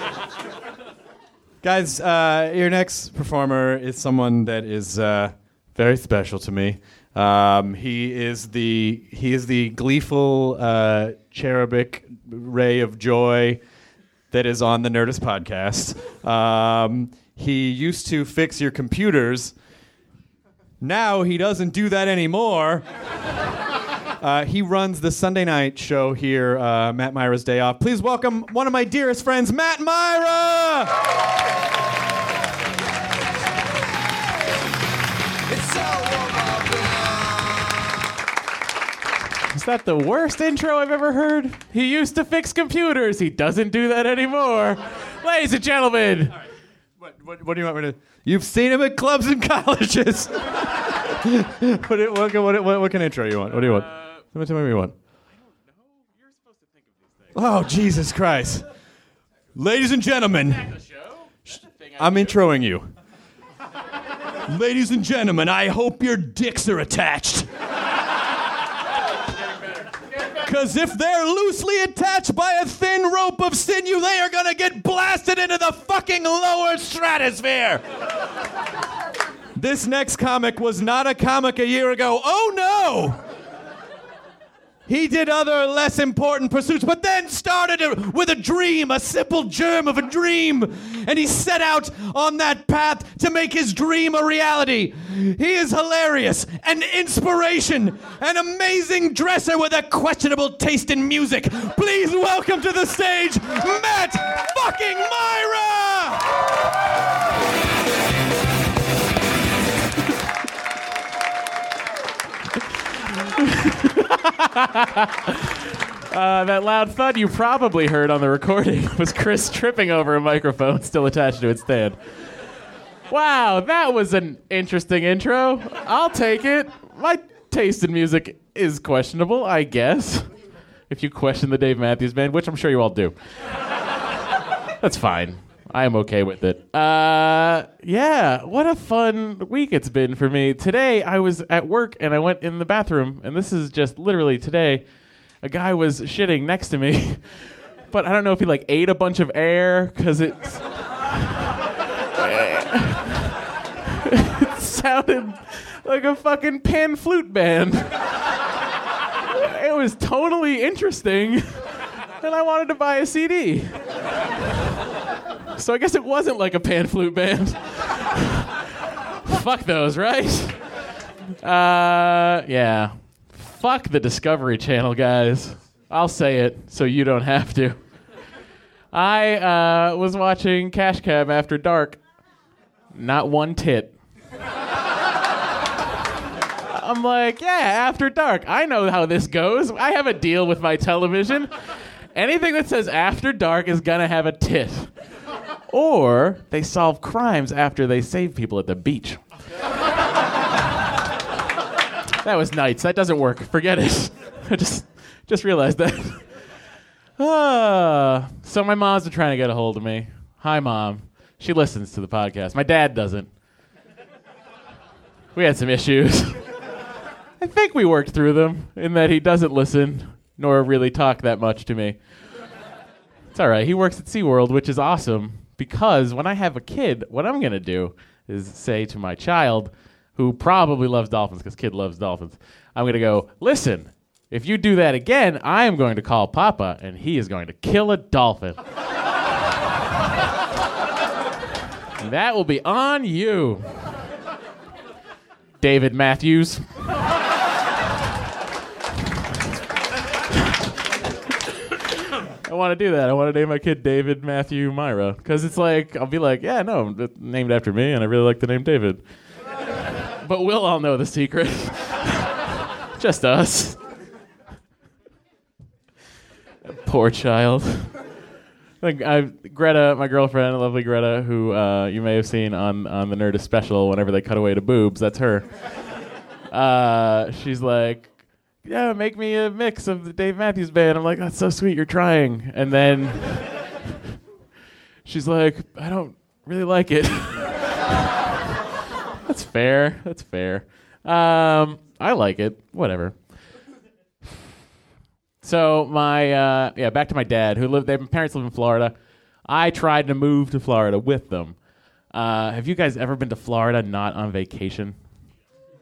guys, uh, your next performer is someone that is uh, very special to me. Um, he is the he is the gleeful uh, cherubic ray of joy that is on the Nerdist podcast. Um, he used to fix your computers. Now he doesn't do that anymore. Uh, he runs the Sunday night show here, uh, Matt Myra's Day Off. Please welcome one of my dearest friends, Matt Myra! Is that the worst intro I've ever heard? He used to fix computers. He doesn't do that anymore. Ladies and gentlemen. All right. What, what, what do you want me to... You've seen him at clubs and colleges. what, do- what, what, what, what kind of intro you want? What do you want? Uh, Tell me, tell me what you want. I don't know. You're supposed to think of these things. Oh, Jesus Christ. Ladies and gentlemen, The show? That's a thing I I'm do. introing you. Ladies and gentlemen, I hope your dicks are attached. Because if they're loosely attached by a thin rope of sinew, they are going to get blasted into the fucking lower stratosphere. This next comic was not a comic a year ago. Oh, no! He did other less important pursuits, but then started a- with a dream, a simple germ of a dream. And he set out on that path to make his dream a reality. He is hilarious, an inspiration, an amazing dresser with a questionable taste in music. Please welcome to the stage, Matt fucking Myra! Uh, that loud thud you probably heard on the recording was Chris tripping over a microphone still attached to its stand. Wow, that was an interesting intro. I'll take it. My taste in music is questionable, I guess. If you question the Dave Matthews Band, which I'm sure you all do. That's fine. I am okay with it. Uh, yeah, what a fun week it's been for me. Today, I was at work and I went in the bathroom, and this is just literally today. A guy was shitting next to me, but I don't know if he like ate a bunch of air because it it sounded like a fucking pan flute band. It was totally interesting, and I wanted to buy a C D. So I guess it wasn't like a pan flute band. Fuck those, right? Uh, yeah. Fuck the Discovery Channel, guys. I'll say it so you don't have to. I uh, was watching Cash Cab After Dark. Not one tit. I'm like, yeah, After Dark. I know how this goes. I have a deal with my television. Anything that says After Dark is gonna have a tit. Or they solve crimes after they save people at the beach. That was nights. That doesn't work. Forget it. I just just realized that. Uh, so my mom's been trying to get a hold of me. Hi, Mom. She listens to the podcast. My dad doesn't. We had some issues. I think we worked through them in that he doesn't listen nor really talk that much to me. It's all right. He works at SeaWorld, which is awesome because when I have a kid, what I'm going to do is say to my child, who probably loves dolphins because kid loves dolphins, I'm going to go, listen, if you do that again, I am going to call Papa, and he is going to kill a dolphin. And that will be on you, David Matthews. I want to do that. I want to name my kid David Matthew Myra because it's like, I'll be like, yeah, no, it's named after me, and I really like the name David. But we'll all know the secret. Just us. Poor child. Like I, Greta, my girlfriend, lovely Greta, who uh, you may have seen on, on the Nerdist special whenever they cut away to boobs, that's her. Uh, she's like, yeah, make me a mix of the Dave Matthews Band. I'm like, that's so sweet, you're trying. And then she's like, I don't really like it. That's fair. That's fair. Um, I like it. Whatever. So my uh, yeah, back to my dad, who lived. Their parents live in Florida. I tried to move to Florida with them. Uh, have you guys ever been to Florida not on vacation?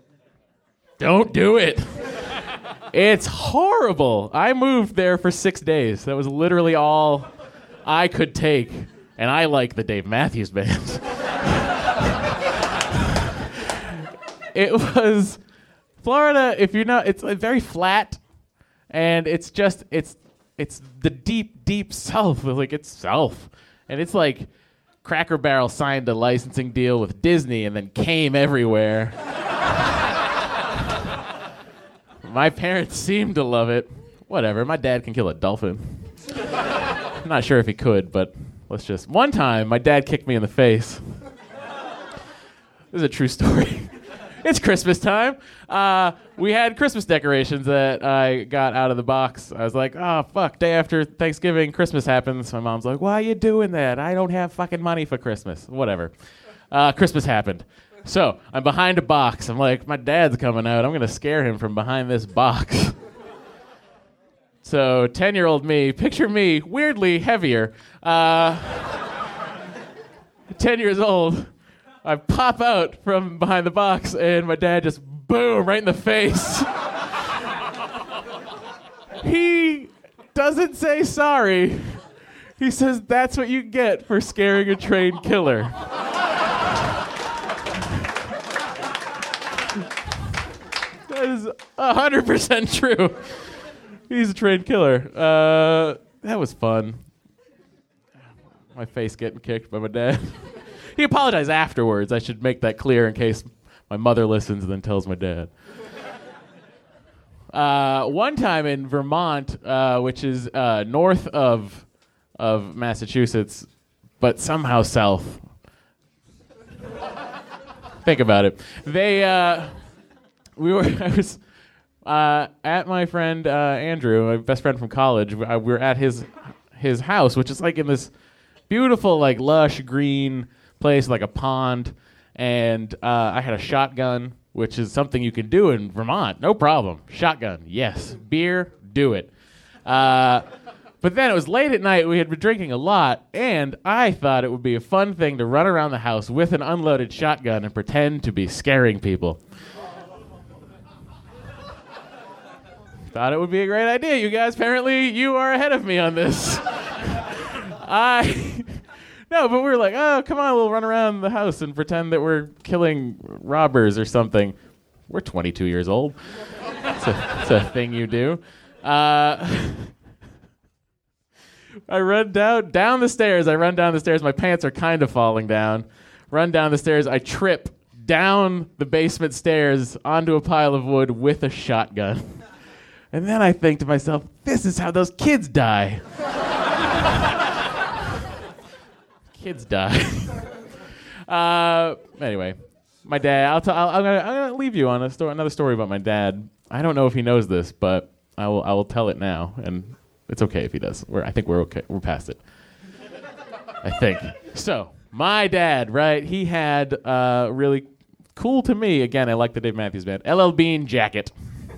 Don't do it. It's horrible. I moved there for six days. That was literally all I could take. And I like the Dave Matthews Band. It was Florida, if you're not, it's uh, very flat. And it's just, it's it's the deep, deep South. Like, it's South. And it's like Cracker Barrel signed a licensing deal with Disney and then came everywhere. My parents seemed to love it. Whatever, my dad can kill a dolphin. I'm not sure if he could, but let's just... One time, my dad kicked me in the face. This is a true story. It's Christmas time. Uh, we had Christmas decorations that I got out of the box. I was like, oh, fuck, day after Thanksgiving, Christmas happens. My mom's like, why are you doing that? I don't have fucking money for Christmas. Whatever. Uh, Christmas happened. So I'm behind a box. I'm like, my dad's coming out. I'm going to scare him from behind this box. So ten-year-old me, picture me, weirdly heavier. Uh, ten years old. I pop out from behind the box, and my dad just, boom, right in the face. He doesn't say sorry. He says, that's what you get for scaring a trained killer. That is one hundred percent true. He's a trained killer. Uh, that was fun. My face getting kicked by my dad. He apologized afterwards. I should make that clear in case my mother listens and then tells my dad. Uh, one time in Vermont, uh, which is uh, north of of Massachusetts, but somehow south. Think about it. They, uh, we were. I was uh, at my friend uh, Andrew, my best friend from college. We, uh, we were at his his house, which is like in this beautiful, like lush green place, like a pond, and uh, I had a shotgun, which is something you can do in Vermont, no problem. Shotgun, yes. Beer, do it. Uh, but then it was late at night, we had been drinking a lot, and I thought it would be a fun thing to run around the house with an unloaded shotgun and pretend to be scaring people. Thought it would be a great idea, you guys. Apparently, you are ahead of me on this. I... No, but we were like, oh, come on, we'll run around the house and pretend that we're killing robbers or something. We're twenty-two years old. It's a, it's a thing you do. Uh, I run down down the stairs. I run down the stairs. My pants are kind of falling down. Run down the stairs. I trip down the basement stairs onto a pile of wood with a shotgun. And then I think to myself, this is how those kids die. Kids die. uh, anyway, my dad. I'll t- I'll, I'm gonna I'm gonna leave you on a story, another story about my dad. I don't know if he knows this, but I will I will tell it now, and it's okay if he does. We're I think we're okay. We're past it. I think. So my dad, right? He had uh, really cool to me. Again, I like the Dave Matthews Band. L L Bean jacket.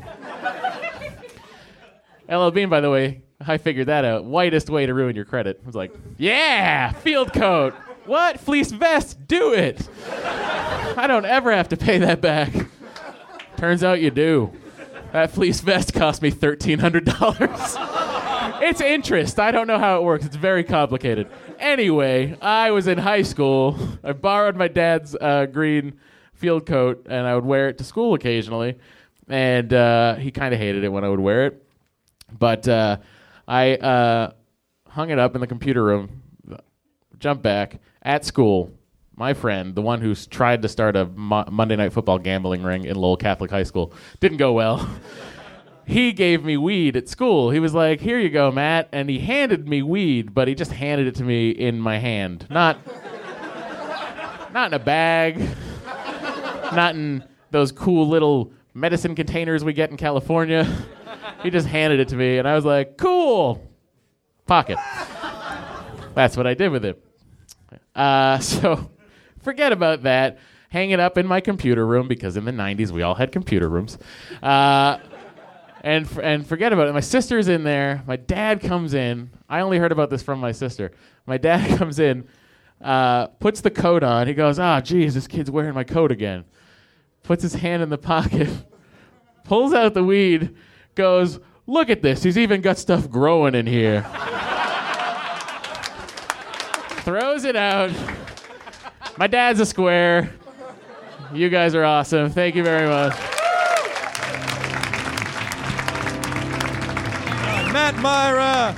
L L Bean, by the way. I figured that out. Whitest way to ruin your credit. I was like, yeah, field coat. What? Fleece vest? Do it. I don't ever have to pay that back. Turns out you do. That fleece vest cost me thirteen hundred dollars. It's interest. I don't know how it works. It's very complicated. Anyway, I was in high school. I borrowed my dad's uh, green field coat, and I would wear it to school occasionally. And uh, he kind of hated it when I would wear it. But... Uh, I uh, hung it up in the computer room, jumped back, at school, my friend, the one who's tried to start a Mo- Monday Night Football gambling ring in Lowell Catholic High School, didn't go well. He gave me weed at school. He was like, here you go, Matt, and he handed me weed, but he just handed it to me in my hand. Not, not in a bag, not in those cool little medicine containers we get in California. He just handed it to me, and I was like, cool. Pocket. That's what I did with it. Uh, so forget about that. Hang it up in my computer room, because in the nineties, we all had computer rooms. Uh, and f- and forget about it. My sister's in there. My dad comes in. I only heard about this from my sister. My dad comes in, uh, puts the coat on. He goes, oh, geez, this kid's wearing my coat again. Puts his hand in the pocket. pulls out the weed, goes, look at this. He's even got stuff growing in here. Throws it out. My dad's a square. You guys are awesome. Thank you very much. Matt Myra.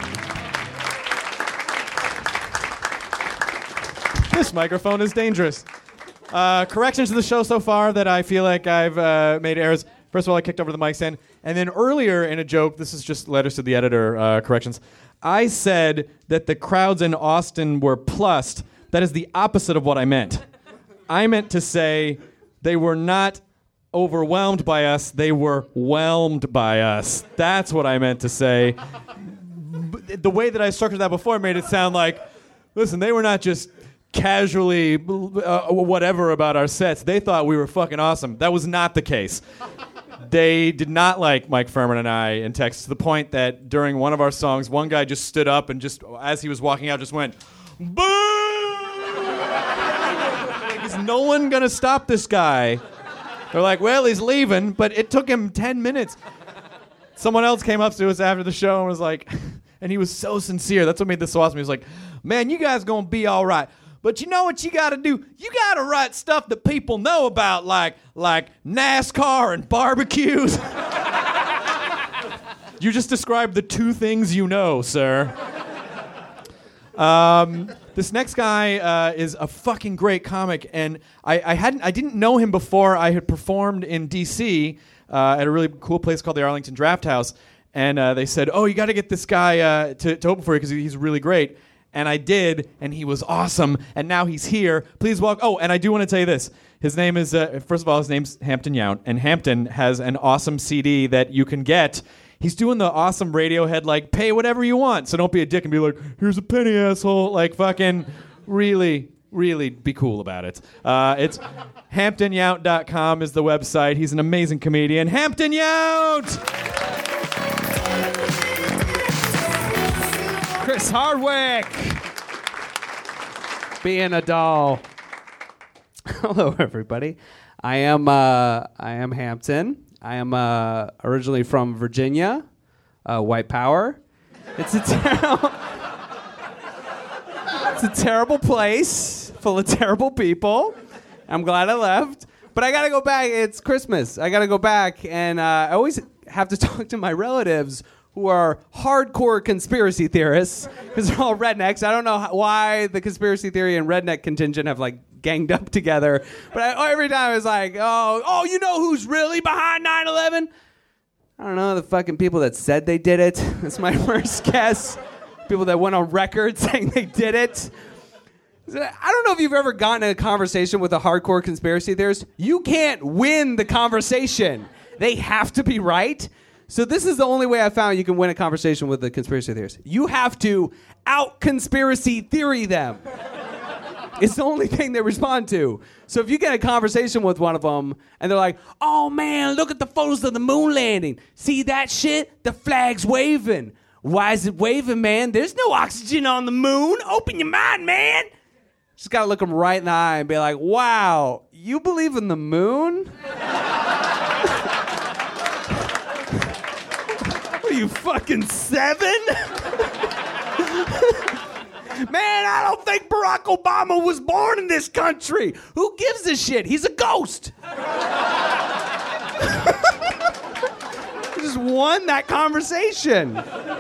This microphone is dangerous. Uh, corrections to the show so far that I feel like I've uh, made errors. First of all, I kicked over the mic stand. And then earlier in a joke, this is just letters to the editor uh, corrections, I said that the crowds in Austin were plussed. That is the opposite of what I meant. I meant to say they were not overwhelmed by us, they were whelmed by us. That's what I meant to say. The way that I structured that before made it sound like, listen, they were not just casually uh, whatever about our sets. They thought we were fucking awesome. That was not the case. They did not like Mike Furman and I in Texas, to the point that during one of our songs, one guy just stood up and just, as he was walking out, just went, boo! Like, is no one gonna stop this guy? They're like, well, he's leaving, but it took him ten minutes. Someone else came up to us after the show and was like, and he was so sincere. That's what made this so awesome. He was like, man, you guys gonna be all right. But you know what you gotta do? You gotta write stuff that people know about, like like NASCAR and barbecues. You just described the two things you know, sir. Um, this next guy uh, is a fucking great comic, and I, I hadn't I didn't know him before I had performed in D C uh, at a really cool place called the Arlington Draft House, and uh, they said, oh, you got to get this guy uh, to, to open for you because he's really great. And I did, and he was awesome, and now he's here. Please welcome... Oh, and I do want to tell you this. His name is... Uh, first of all, his name's Hampton Yount, and Hampton has an awesome C D that you can get. He's doing the awesome Radiohead, like, pay whatever you want, so don't be a dick and be like, here's a penny, asshole. Like, fucking really, really be cool about it. Uh, it's hampton yount dot com is the website. He's an amazing comedian. Hampton Yount! Chris Hardwick, being a doll. Hello, everybody. I am uh, I am Hampton. I am uh, originally from Virginia, uh, white power. It's a terrible, it's a terrible place full of terrible people. I'm glad I left, but I gotta go back. It's Christmas. I gotta go back, and uh, I always have to talk to my relatives, who are hardcore conspiracy theorists, because they're all rednecks. I don't know how, why the conspiracy theory and redneck contingent have, like, ganged up together. But I, every time I was like, oh, oh, you know who's really behind nine eleven? I don't know, the fucking people that said they did it. That's my first guess. People that went on record saying they did it. I don't know if you've ever gotten in a conversation with a hardcore conspiracy theorist. You can't win the conversation. They have to be right. So this is the only way I found you can win a conversation with a conspiracy theorist. You have to out-conspiracy theory them. It's the only thing they respond to. So if you get a conversation with one of them, and they're like, oh man, look at the photos of the moon landing. See that shit? The flag's waving. Why is it waving, man? There's no oxygen on the moon. Open your mind, man. Just gotta look them right in the eye and be like, wow, you believe in the moon? Are you fucking seven? Man, I don't think Barack Obama was born in this country. Who gives a shit? He's a ghost. Just won that conversation.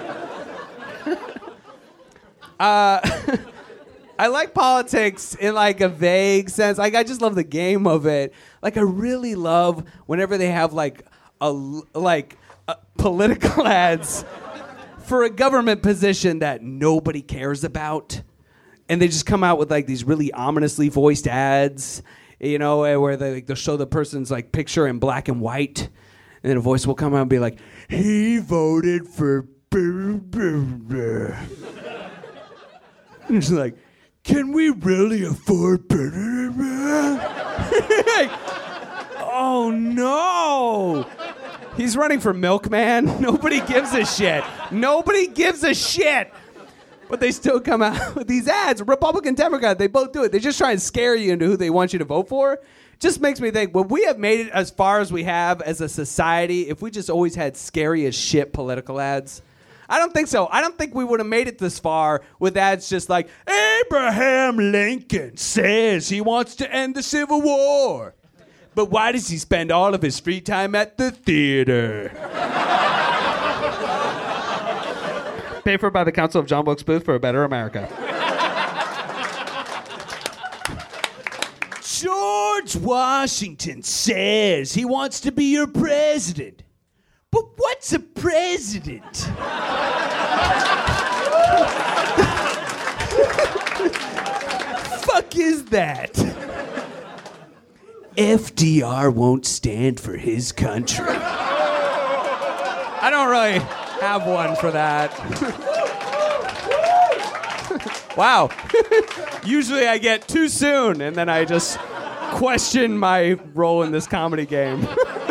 uh, I like politics in like a vague sense. Like I just love the game of it. Like I really love whenever they have like a like uh, political ads for a government position that nobody cares about, and they just come out with like these really ominously voiced ads, you know, where they like, they'll show the person's like picture in black and white, and then a voice will come out and be like, "He voted for," and it's like, "Can we really afford?" Like, oh no. He's running for milkman. Nobody gives a shit. Nobody gives a shit. But they still come out with these ads. Republican, Democrat, they both do it. They just try and scare you into who they want you to vote for. just makes me think, would we have made it as far as we have as a society if we just always had scary as shit political ads? I don't think so. I don't think we would have made it this far with ads just like, Abraham Lincoln says he wants to end the Civil War. But why does he spend all of his free time at the theater? Paid for by the Council of John Wilkes Booth for a Better America. George Washington says he wants to be your president. But what's a president? Fuck is that? F D R won't stand for his country. I don't really have one for that. Wow. Usually I get too soon, and then I just question my role in this comedy game.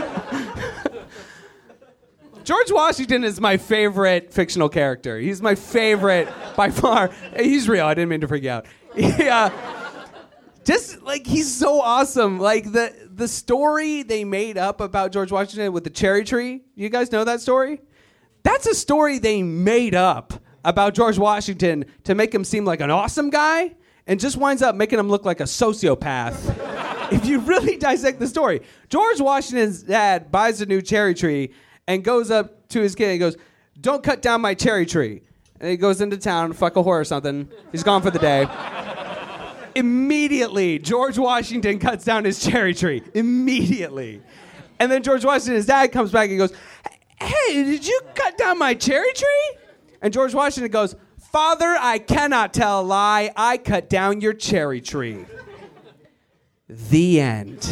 George Washington is my favorite fictional character. He's my favorite by far. He's real. I didn't mean to freak you out. Yeah. Just like he's so awesome. Like the the story they made up about George Washington with the cherry tree. You guys know that story? That's a story they made up about George Washington to make him seem like an awesome guy, and just winds up making him look like a sociopath. If you really dissect the story, George Washington's dad buys a new cherry tree and goes up to his kid and goes, "Don't cut down my cherry tree." And he goes into town, fuck a whore or something. He's gone for the day. Immediately, George Washington cuts down his cherry tree. Immediately. And then George Washington's dad comes back and goes, "Hey, did you cut down my cherry tree?" And George Washington goes, "Father, I cannot tell a lie. I cut down your cherry tree." The end.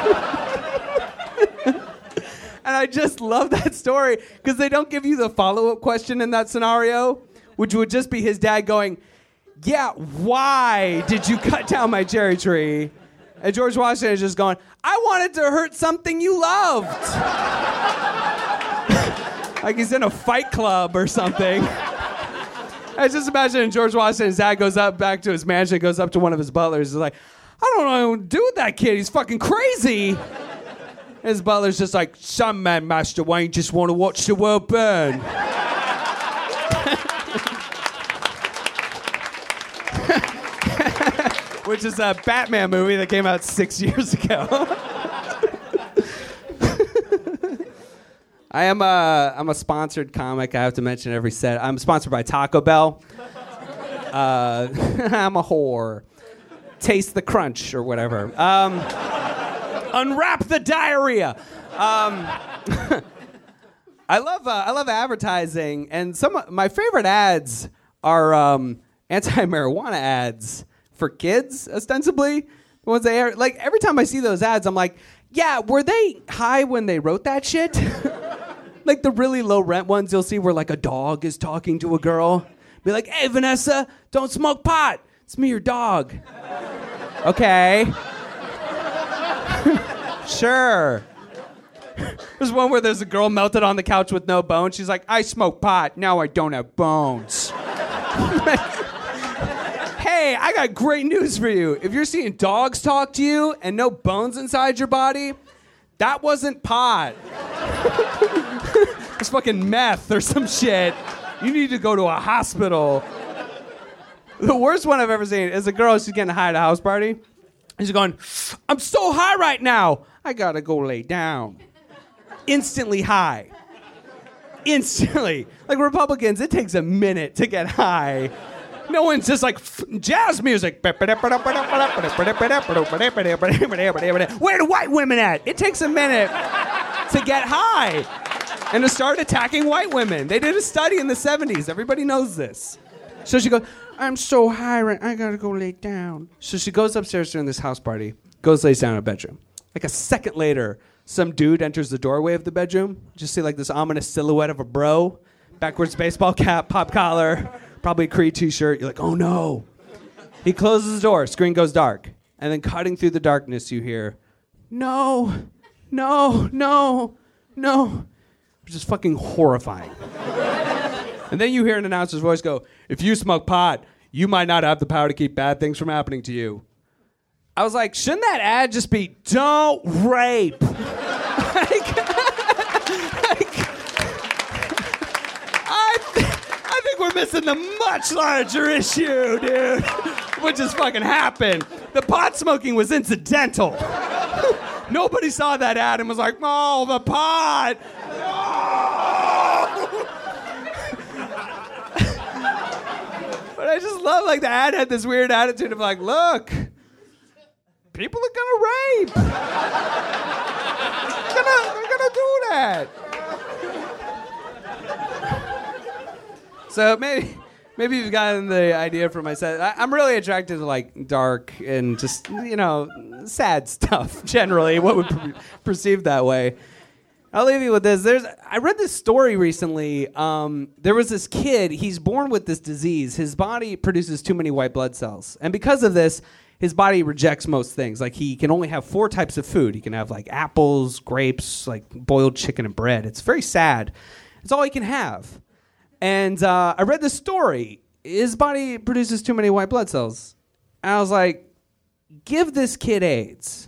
And I just love that story because they don't give you the follow-up question in that scenario, which would just be his dad going, "Yeah, why did you cut down my cherry tree?" And George Washington is just going, "I wanted to hurt something you loved." Like he's in a fight club or something. I just imagine George Washington's dad goes up back to his mansion, goes up to one of his butlers, is like, "I don't know what to do with that kid. He's fucking crazy." His butler's just like, "Some men, Master Wayne, just want to watch the world burn." Which is a Batman movie that came out six years ago. I am a, I'm a sponsored comic. I have to mention every set. I'm sponsored by Taco Bell. Uh, I'm a whore. Taste the crunch or whatever. Um, unwrap the diarrhea. Um, I love uh, I love advertising, and some of my favorite ads are um, anti-marijuana ads for kids, ostensibly. The ones they air, like every time I see those ads, I'm like, yeah, were they high when they wrote that shit? Like the really low rent ones you'll see where like a dog is talking to a girl. Be like, "Hey, Vanessa, don't smoke pot. It's me, your dog." Okay. Sure. There's one where there's a girl melted on the couch with no bones. She's like, "I smoke pot. Now I don't have bones." Hey, I got great news for you. If you're seeing dogs talk to you and no bones inside your body, that wasn't pot. It's fucking meth or some shit. You need to go to a hospital. The worst one I've ever seen is a girl, she's getting high at a house party. She's going, "I'm so high right now. I gotta go lay down." Instantly high. Instantly. Like Republicans, it takes a minute to get high. No one's just like, jazz music. Where the white women at? It takes a minute to get high and to start attacking white women. They did a study in the seventies. Everybody knows this. So she goes, "I'm so high, right? I gotta go lay down." So she goes upstairs during this house party, goes lays down in her bedroom. Like a second later, some dude enters the doorway of the bedroom. Just see like this ominous silhouette of a bro, backwards baseball cap, pop collar, probably a Creed t-shirt. You're like, "Oh no." He closes the door, screen goes dark. And then cutting through the darkness, you hear, "No, no, no, no." Which is fucking horrifying. And then you hear an announcer's voice go, "If you smoke pot, you might not have the power to keep bad things from happening to you." I was like, shouldn't that ad just be "Don't rape"? like, like, I, th- I think we're missing the much larger issue, dude. What just fucking happened? The pot smoking was incidental. Nobody saw that ad and was like, "Oh, the pot." But I just love, like, the ad had this weird attitude of like, look, people are gonna rape. they're, gonna, they're gonna do that. So maybe, maybe you've gotten the idea from my set. I, I'm really attracted to like dark and just, you know, sad stuff. Generally, what would be perceived that way. I'll leave you with this. There's, I read this story recently. Um, there was this kid. He's born with this disease. His body produces too many white blood cells, and because of this, his body rejects most things. Like, he can only have four types of food. He can have like apples, grapes, like boiled chicken and bread. It's very sad. It's all he can have. And uh, I read this story. His body produces too many white blood cells. And I was like, give this kid AIDS.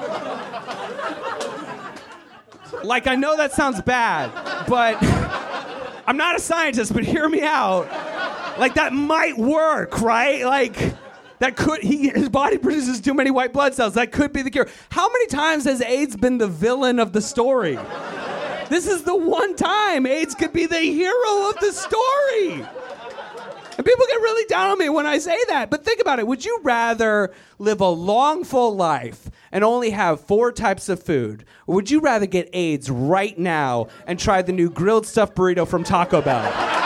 Like, I know that sounds bad, but I'm not a scientist, but hear me out. Like, that might work, right? Like, that could, he, his body produces too many white blood cells. That could be the cure. How many times has AIDS been the villain of the story? This is the one time AIDS could be the hero of the story. And people get really down on me when I say that. But think about it. Would you rather live a long, full life and only have four types of food? Or would you rather get AIDS right now and try the new grilled stuffed burrito from Taco Bell?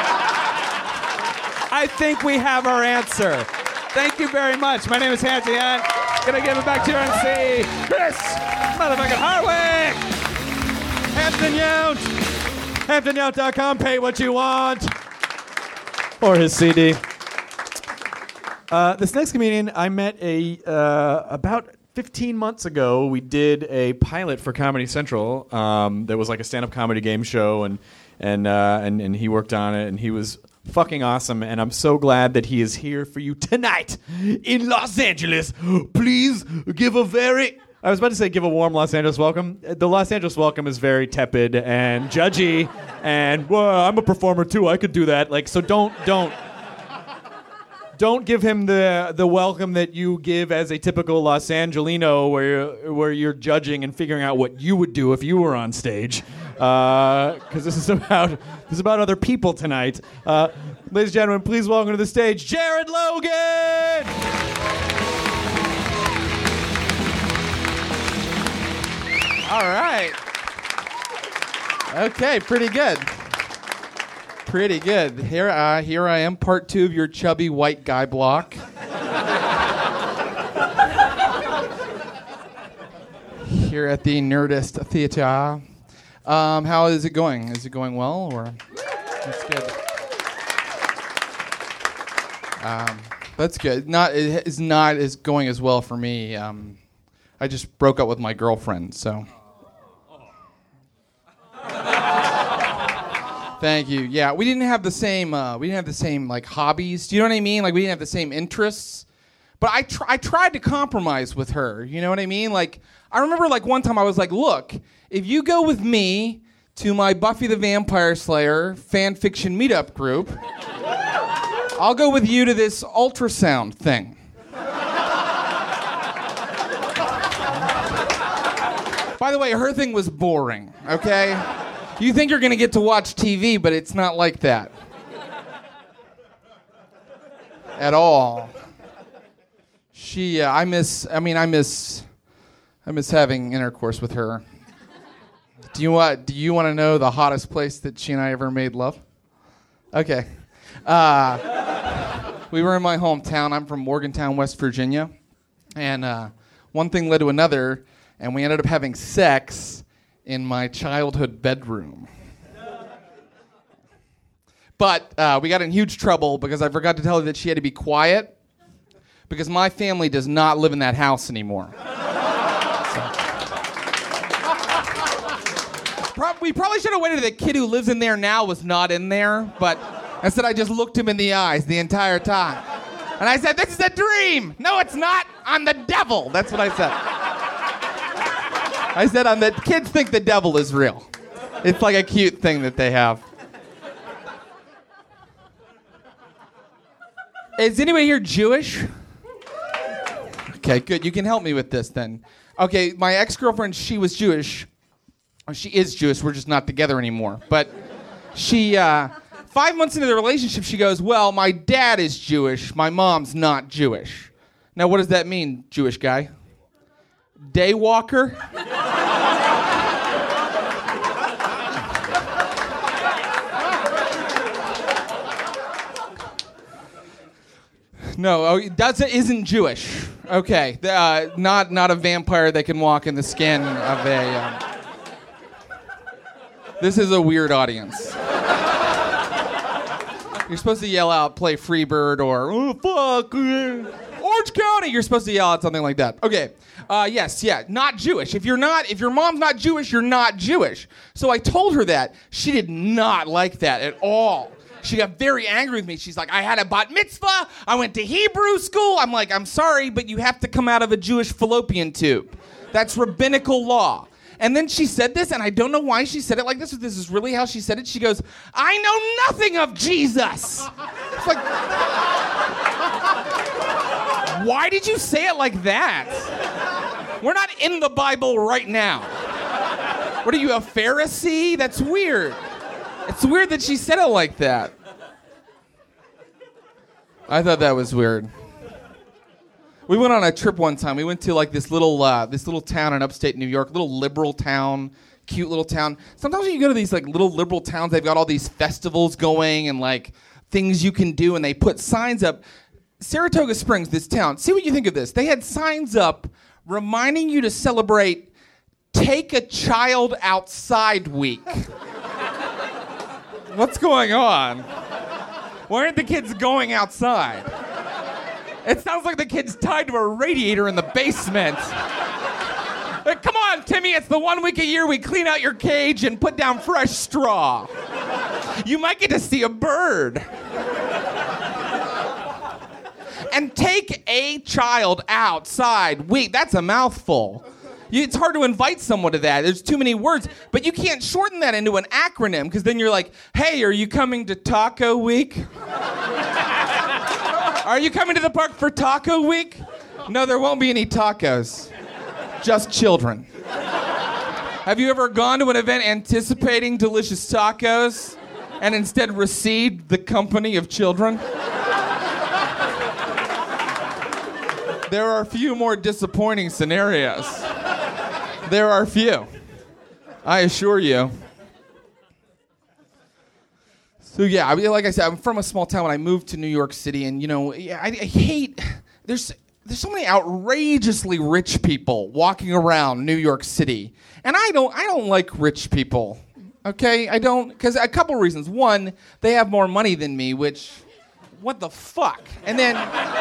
I think we have our answer. Thank you very much. My name is Hampton Yount. Gonna give it back to your M C, Chris motherfucking Hardwick. Hampton Yount. Hampton Yount dot com. Pay what you want. Or his C D. Uh, this next comedian I met a uh, about fifteen months ago. We did a pilot for Comedy Central. Um, there was like a stand-up comedy game show, and and uh, and and he worked on it, and he was fucking awesome. And I'm so glad that he is here for you tonight in Los Angeles. Please give a very I was about to say give a warm Los Angeles welcome. The Los Angeles welcome is very tepid and judgy, and well, I'm a performer too. I could do that. Like, so don't don't don't give him the the welcome that you give as a typical Los Angelino, where you're, where you're judging and figuring out what you would do if you were on stage. Because uh, this is about this is about other people tonight. Uh, ladies and gentlemen, please welcome to the stage Jared Logan. All right. Okay, pretty good. Pretty good. Here, uh, here I am, part two of your chubby white guy block. Here at the Nerdist Theater. Um, how is it going? Is it going well, or that's good? Um, that's good. Not it is not as going as well for me. Um, I just broke up with my girlfriend, so. Thank you. Yeah, we didn't have the same. Uh, we didn't have the same like hobbies. Do you know what I mean? Like, we didn't have the same interests. But I tr- I tried to compromise with her. You know what I mean? Like, I remember like one time I was like, look, if you go with me to my Buffy the Vampire Slayer fan fiction meetup group, I'll go with you to this ultrasound thing. By the way, her thing was boring. Okay. You think you're going to get to watch T V, but it's not like that. At all. She, uh, I miss, I mean, I miss, I miss having intercourse with her. Do you want, do you want to know the hottest place that she and I ever made love? Okay. Uh, we were in my hometown. I'm from Morgantown, West Virginia. And uh, one thing led to another, and we ended up having sex in my childhood bedroom. But uh, we got in huge trouble because I forgot to tell her that she had to be quiet because my family does not live in that house anymore. So. Pro- we probably should have waited till the kid who lives in there now was not in there, but instead I just looked him in the eyes the entire time. And I said, this is a dream. No, it's not. I'm the devil. That's what I said. I said, I'm the kids think the devil is real. It's like a cute thing that they have. Is anybody here Jewish? Okay, good. You can help me with this then. Okay, my ex-girlfriend, she was Jewish. She is Jewish. We're just not together anymore. But she, uh, five months into the relationship, she goes, well, my dad is Jewish. My mom's not Jewish. Now, what does that mean, Jewish guy? Daywalker? No, oh, that's isn't Jewish. Okay, uh, not not a vampire that can walk in the skin of a. Um... This is a weird audience. You're supposed to yell out, "Play Freebird" or "Oh fuck, Orange County." You're supposed to yell out something like that. Okay, uh, yes, yeah, not Jewish. If you're not, if your mom's not Jewish, you're not Jewish. So I told her that. She did not like that at all. She got very angry with me. She's like, I had a bat mitzvah. I went to Hebrew school. I'm like, I'm sorry, but you have to come out of a Jewish fallopian tube. That's rabbinical law. And then she said this, and I don't know why she said it like this, but this is really how she said it. She goes, I know nothing of Jesus. It's like, why did you say it like that? We're not in the Bible right now. What are you, a Pharisee? That's weird. It's weird that she said it like that. I thought that was weird. We went on a trip one time. We went to like this little uh, this little town in upstate New York, little liberal town, cute little town. Sometimes when you go to these like little liberal towns, they've got all these festivals going and like things you can do, and they put signs up. Saratoga Springs, this town. See what you think of this. They had signs up reminding you to celebrate Take a Child Outside Week. What's going on? Why aren't the kids going outside? It sounds like the kid's tied to a radiator in the basement. Like, come on, Timmy, it's the one week a year we clean out your cage and put down fresh straw. You might get to see a bird. And take a child outside. Wait, that's a mouthful. It's hard to invite someone to that. There's too many words. But you can't shorten that into an acronym, because then you're like, hey, are you coming to Taco Week? Are you coming to the park for Taco Week? No, there won't be any tacos. Just children. Have you ever gone to an event anticipating delicious tacos and instead received the company of children? There are a few more disappointing scenarios. There are few. I assure you. So yeah, I mean, like I said, I'm from a small town. When I moved to New York City, and you know, I, I hate there's there's so many outrageously rich people walking around New York City, and I don't I don't like rich people. Okay, I don't, because a couple reasons. One, they have more money than me, which, what the fuck? And then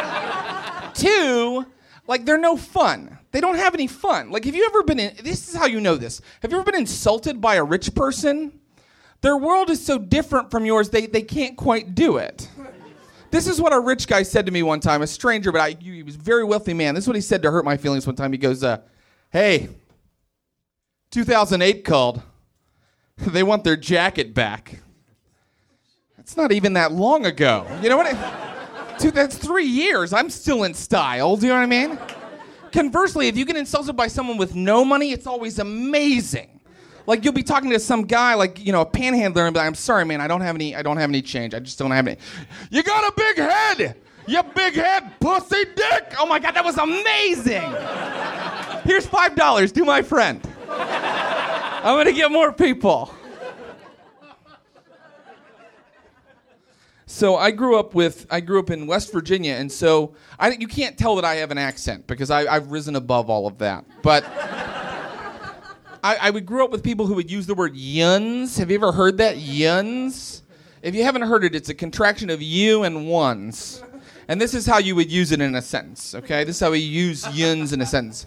two, like they're no fun. They don't have any fun. Like, have you ever been in, this is how you know this. Have you ever been insulted by a rich person? Their world is so different from yours, they, they can't quite do it. This is what a rich guy said to me one time, a stranger, but I, he was a very wealthy man. This is what he said to hurt my feelings one time. He goes, uh, hey, two thousand eight called. They want their jacket back. That's not even that long ago. You know what? I, dude, that's three years. I'm still in style. Do you know what I mean? Conversely, if you get insulted by someone with no money, it's always amazing. Like, you'll be talking to some guy, like, you know, a panhandler, and be like, I'm sorry, man, I don't have any, I don't have any change. I just don't have any. You got a big head! You big head pussy dick! Oh my God, that was amazing! Here's five dollars, do my friend. I'm gonna get more people. So I grew up with, I grew up in West Virginia, and so I, you can't tell that I have an accent because I, I've risen above all of that. But I, I would grew up with people who would use the word yuns. Have you ever heard that? Yuns? If you haven't heard it, it's a contraction of you and ones. And this is how you would use it in a sentence, okay? This is how we use yuns in a sentence.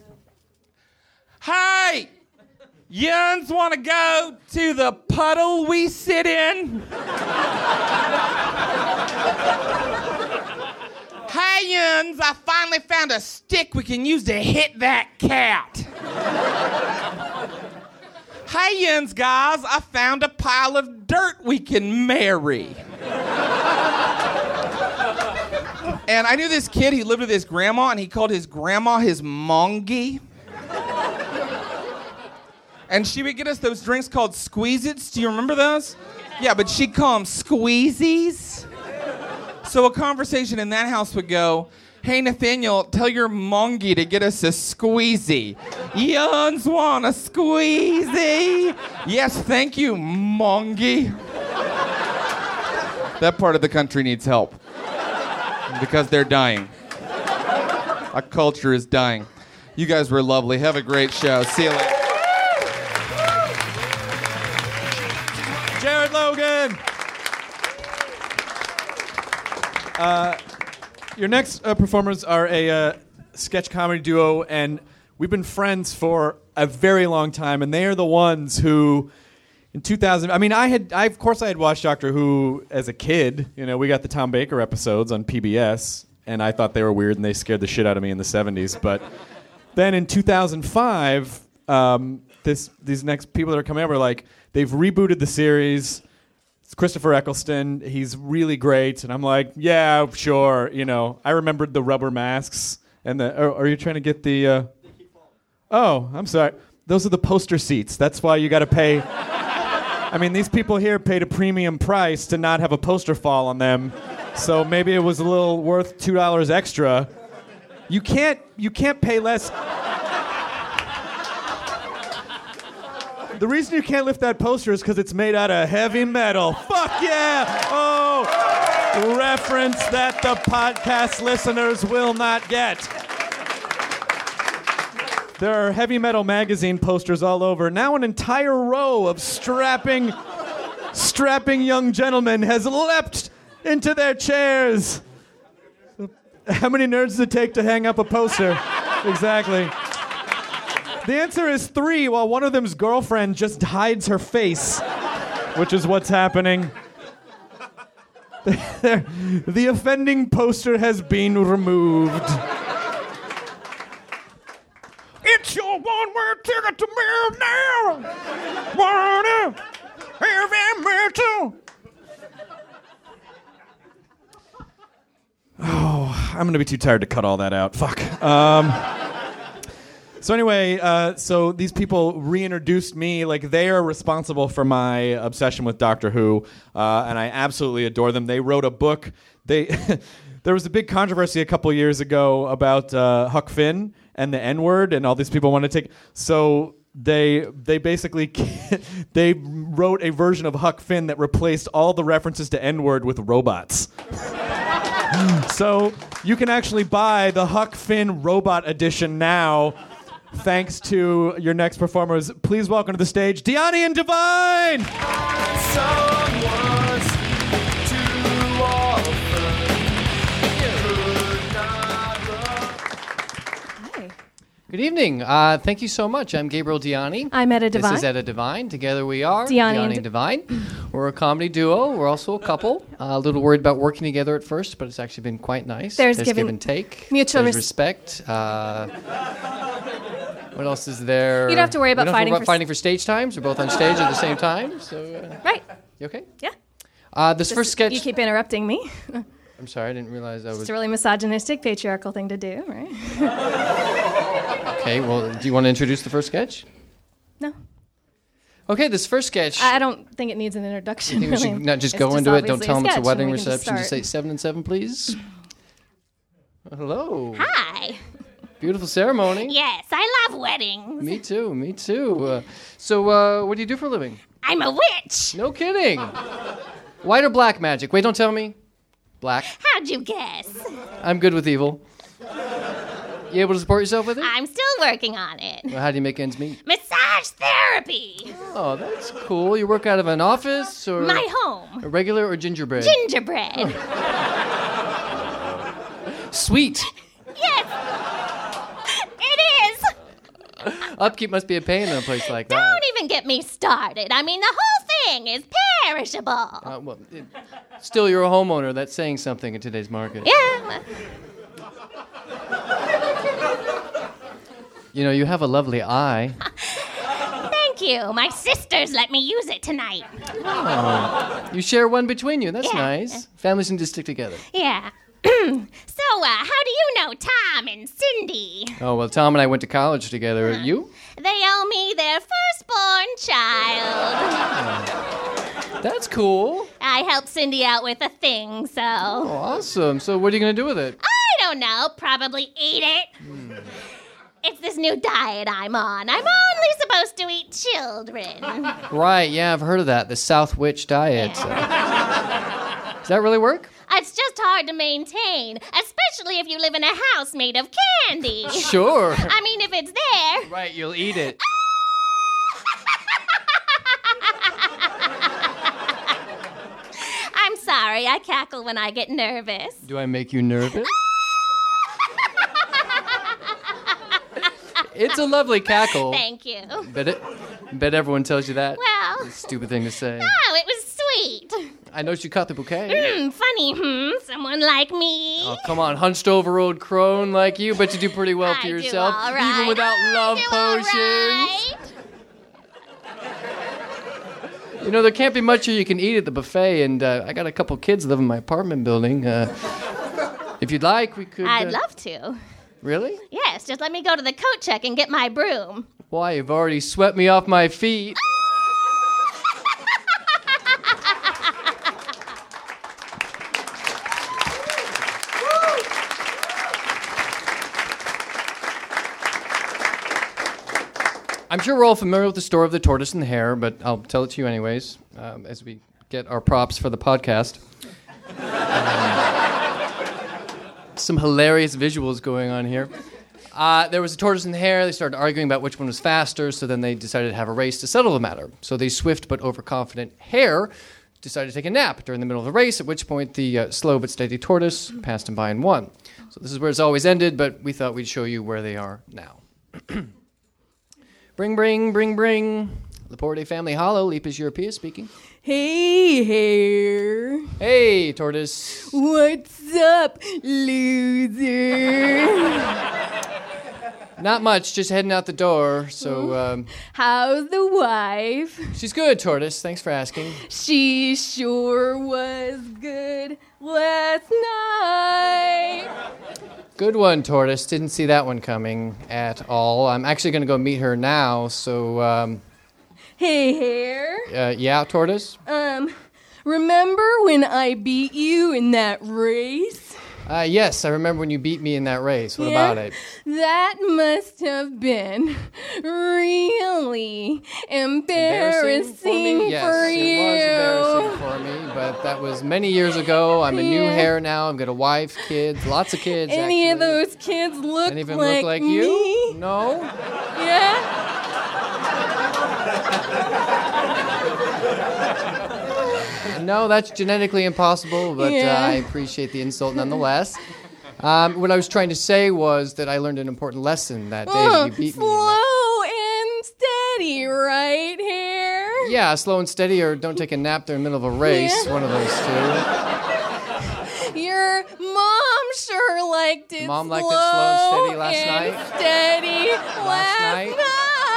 Hey! Yuns want to go to the puddle we sit in? Hey! Hey, Yuns, I finally found a stick we can use to hit that cat. Hey, Yuns, guys, I found a pile of dirt we can marry. And I knew this kid, he lived with his grandma, and he called his grandma his mongie. And she would get us those drinks called Squeeze-Its. Do you remember those? Yeah, but she'd call them Squeezies. So a conversation in that house would go, hey, Nathaniel, tell your mongie to get us a squeezy. Yuns want a squeezy? Yes, thank you, mongie. That part of the country needs help. Because they're dying. Our culture is dying. You guys were lovely. Have a great show. See you later. Jared Logan. Uh, your next uh, performers are a uh, sketch comedy duo, and we've been friends for a very long time. And they are the ones who, in two thousand, I mean, I had, I of course, I had watched Doctor Who as a kid. You know, we got the Tom Baker episodes on P B S, and I thought they were weird, and they scared the shit out of me in the seventies. But then in two thousand five, um, this these next people that are coming up are like, they've rebooted the series. It's Christopher Eccleston. He's really great. And I'm like, yeah, sure. You know, I remembered the rubber masks. And the, are, are you trying to get the... Uh... Oh, I'm sorry. Those are the poster seats. That's why you got to pay... I mean, these people here paid a premium price to not have a poster fall on them. So maybe it was a little worth two dollars extra. You can't, you can't pay less... The reason you can't lift that poster is because it's made out of heavy metal. Fuck yeah! Oh, reference that the podcast listeners will not get. There are heavy metal magazine posters all over. Now an entire row of strapping, strapping young gentlemen has leapt into their chairs. How many nerds does it take to hang up a poster? Exactly. The answer is three, while one of them's girlfriend just hides her face, which is what's happening. The offending poster has been removed. It's your one-way ticket to Mill now. Wanna heavy metal. Oh, I'm gonna be too tired to cut all that out. Fuck. Um... So anyway, uh, so these people reintroduced me, like they are responsible for my obsession with Doctor Who, uh, and I absolutely adore them. They wrote a book. They there was a big controversy a couple years ago about uh, Huck Finn and the N-word, and all these people want to take. So they they basically they wrote a version of Huck Finn that replaced all the references to N-word with robots. So you can actually buy the Huck Finn robot edition now. Thanks to your next performers. Please welcome to the stage, Diani and Divine! Someone's too often could not run. Hi. Good evening. Uh, thank you so much. I'm Gabriel Diani. I'm Etta Divine. This is Etta Divine. Together we are Diani Diani and and Divine. We're a comedy duo. We're also a couple. Uh, a little worried about working together at first, but it's actually been quite nice. There's, There's giving give and take. mutual There's res- respect. Uh, what else is there? You don't have to worry about we don't fighting have to worry for about fighting for stage times. We're both on stage at the same time. So uh, right. You okay? Yeah. Uh, this, This- first sketch. You keep interrupting me. I'm sorry, I didn't realize I was. It's a really misogynistic, patriarchal thing to do, right? Okay, well, do you want to introduce the first sketch? No. Okay, this first sketch. I I don't think it needs an introduction. I think we really. should not just It's go into it. Don't obviously tell them it's a sketch, wedding and we can just reception. Just say start. seven and seven, please. Hello. Hi. Beautiful ceremony. Yes, I love weddings. Me too. Me too. Uh, so, uh, what do you do for a living? I'm a witch. No kidding. White or black magic? Wait, don't tell me. Black. How'd you guess? I'm good with evil. You able to support yourself with it? I'm still working on it. Well, how do you make ends meet? Massage therapy. Oh, that's cool. You work out of an office or My home. a regular or gingerbread? Gingerbread. Sweet. Yes. It is. Upkeep must be a pain in a place like that. Don't even get me started. I mean, the whole thing is perishable. Uh, well, it, still, you're a homeowner. That's saying something in today's market. Yeah. You know, you have a lovely eye. Thank you. My sisters let me use it tonight. Oh, you share one between you. That's Yeah. nice. Families need to stick together. Yeah. so, uh, how do you know Tom and Cindy? Oh, well, Tom and I went to college together. You? They owe me their firstborn child. That's cool. I helped Cindy out with a thing, so. Oh, awesome. So what are you going to do with it? I don't know. Probably eat it. It's this new diet I'm on. I'm only supposed to eat children. Right, yeah, I've heard of that. The South Witch diet. Does that really work? It's just hard to maintain, especially if you live in a house made of candy. Sure. I mean, if it's there. Right, you'll eat it. I'm sorry, I cackle when I get nervous. Do I make you nervous? It's a lovely cackle. Thank you. Bet it. Bet everyone tells you that. Well. It's a stupid thing to say. Oh, it was sweet. I noticed you caught the bouquet. Hmm, funny, hmm? Someone like me. Oh, come on, hunched over old crone like you, but you do pretty well for I do yourself, all right. even without love do all potions. You know, there can't be much here you can eat at the buffet, and uh, I got a couple kids live in my apartment building. Uh, if you'd like, we could. I'd uh, love to. Really? Yes, just let me go to the coat check and get my broom. Why, you've already swept me off my feet. I'm sure we're all familiar with the story of the tortoise and the hare, but I'll tell it to you anyways, um, as we get our props for the podcast. Um, some hilarious visuals going on here. Uh, there was a tortoise and the hare. They started arguing about which one was faster, so then they decided to have a race to settle the matter. So the swift but overconfident hare decided to take a nap during the middle of the race, at which point the uh, slow but steady tortoise passed him by and won. So this is where it's always ended, but we thought we'd show you where they are now. Bring, bring, bring, bring. Laporte family hollow, Lepus Europea speaking. Hey, hare. Hey, tortoise. What's up, loser? Not much, just heading out the door, so, um... How's the wife? She's good, tortoise. Thanks for asking. She sure was good last night. Good one, tortoise. Didn't see that one coming at all. I'm actually going to go meet her now, so, um... Hey, hare. Uh, yeah, tortoise? Um, remember when I beat you in that race? Uh, yes, I remember when you beat me in that race. What Yeah? about it? That must have been really embarrassing, for me? Yes, for it you. was embarrassing for me, but that was many years ago. I'm a new Yeah. hare now. I've got a wife, kids, lots of kids, Any of actually. those kids look Any of them like look like me? you? No? Yeah? No, that's genetically impossible, but Yeah. uh, I appreciate the insult nonetheless. Um, what I was trying to say was that I learned an important lesson that day that Oh, you beat me. in that- slow and steady, right here? Yeah, slow and steady, or don't take a nap during the middle of a race. Yeah. One of those two. Your mom sure liked it Mom liked it slow slow and steady last and night? steady last, night? night.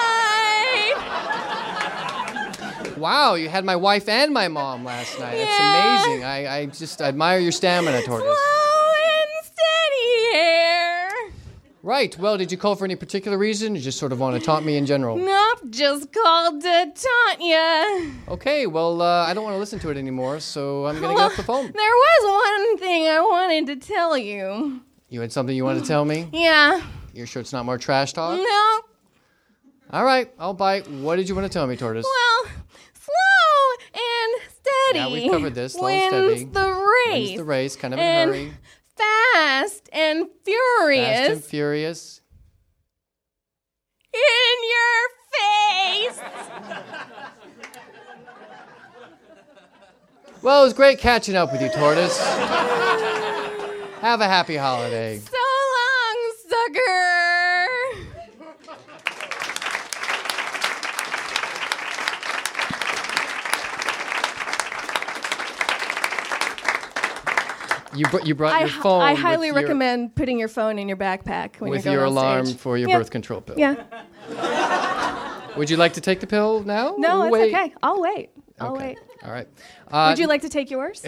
Wow, you had my wife and my mom last night. Yeah. That's amazing. I, I just admire your stamina, tortoise. Slow and steady here. Right. Well, did you call for any particular reason? You just sort of want to taunt me in general? Nope, just called to taunt ya. Okay, well, uh, I don't want to listen to it anymore, so I'm going to get off the phone. There was one thing I wanted to tell you. You had something you wanted to tell me? Yeah. You're sure it's not more trash talk? No. All right, I'll bite. What did you want to tell me, tortoise? Well, slow and steady. Yeah, we've covered this. Slow wins and steady. the race. Wins the race, kind of in and a hurry. Fast and furious. Fast and furious. In your face. Well, it was great catching up with you, tortoise. Have a happy holiday. So long, sucker. You br- you brought I, your hi- phone. I with highly your- recommend putting your phone in your backpack when with you're going your on alarm stage. for your Yeah. birth control pill. Yeah. Would you like to take the pill now? No, Or it's wait? okay. I'll wait. I'll Okay. wait. All right. Uh, Would you like to take yours?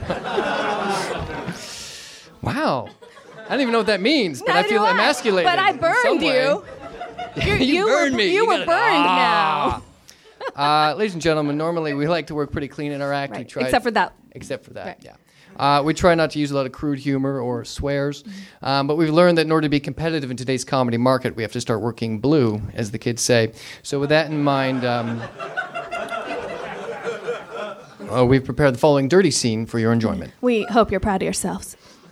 Wow. I don't even know what that means, but I Neither feel do I. emasculated. But I in burned some way. you. You're- You you burned were, me. You, You were got burned it. now. Uh, ladies and gentlemen, normally we like to work pretty clean in our act. We Right. try Except for that. Except for that, Right. yeah. Uh, we try not to use a lot of crude humor or swears, um, but we've learned that in order to be competitive in today's comedy market, we have to start working blue, as the kids say. So with that in mind, um, uh, we've prepared the following dirty scene for your enjoyment. We hope you're proud of yourselves.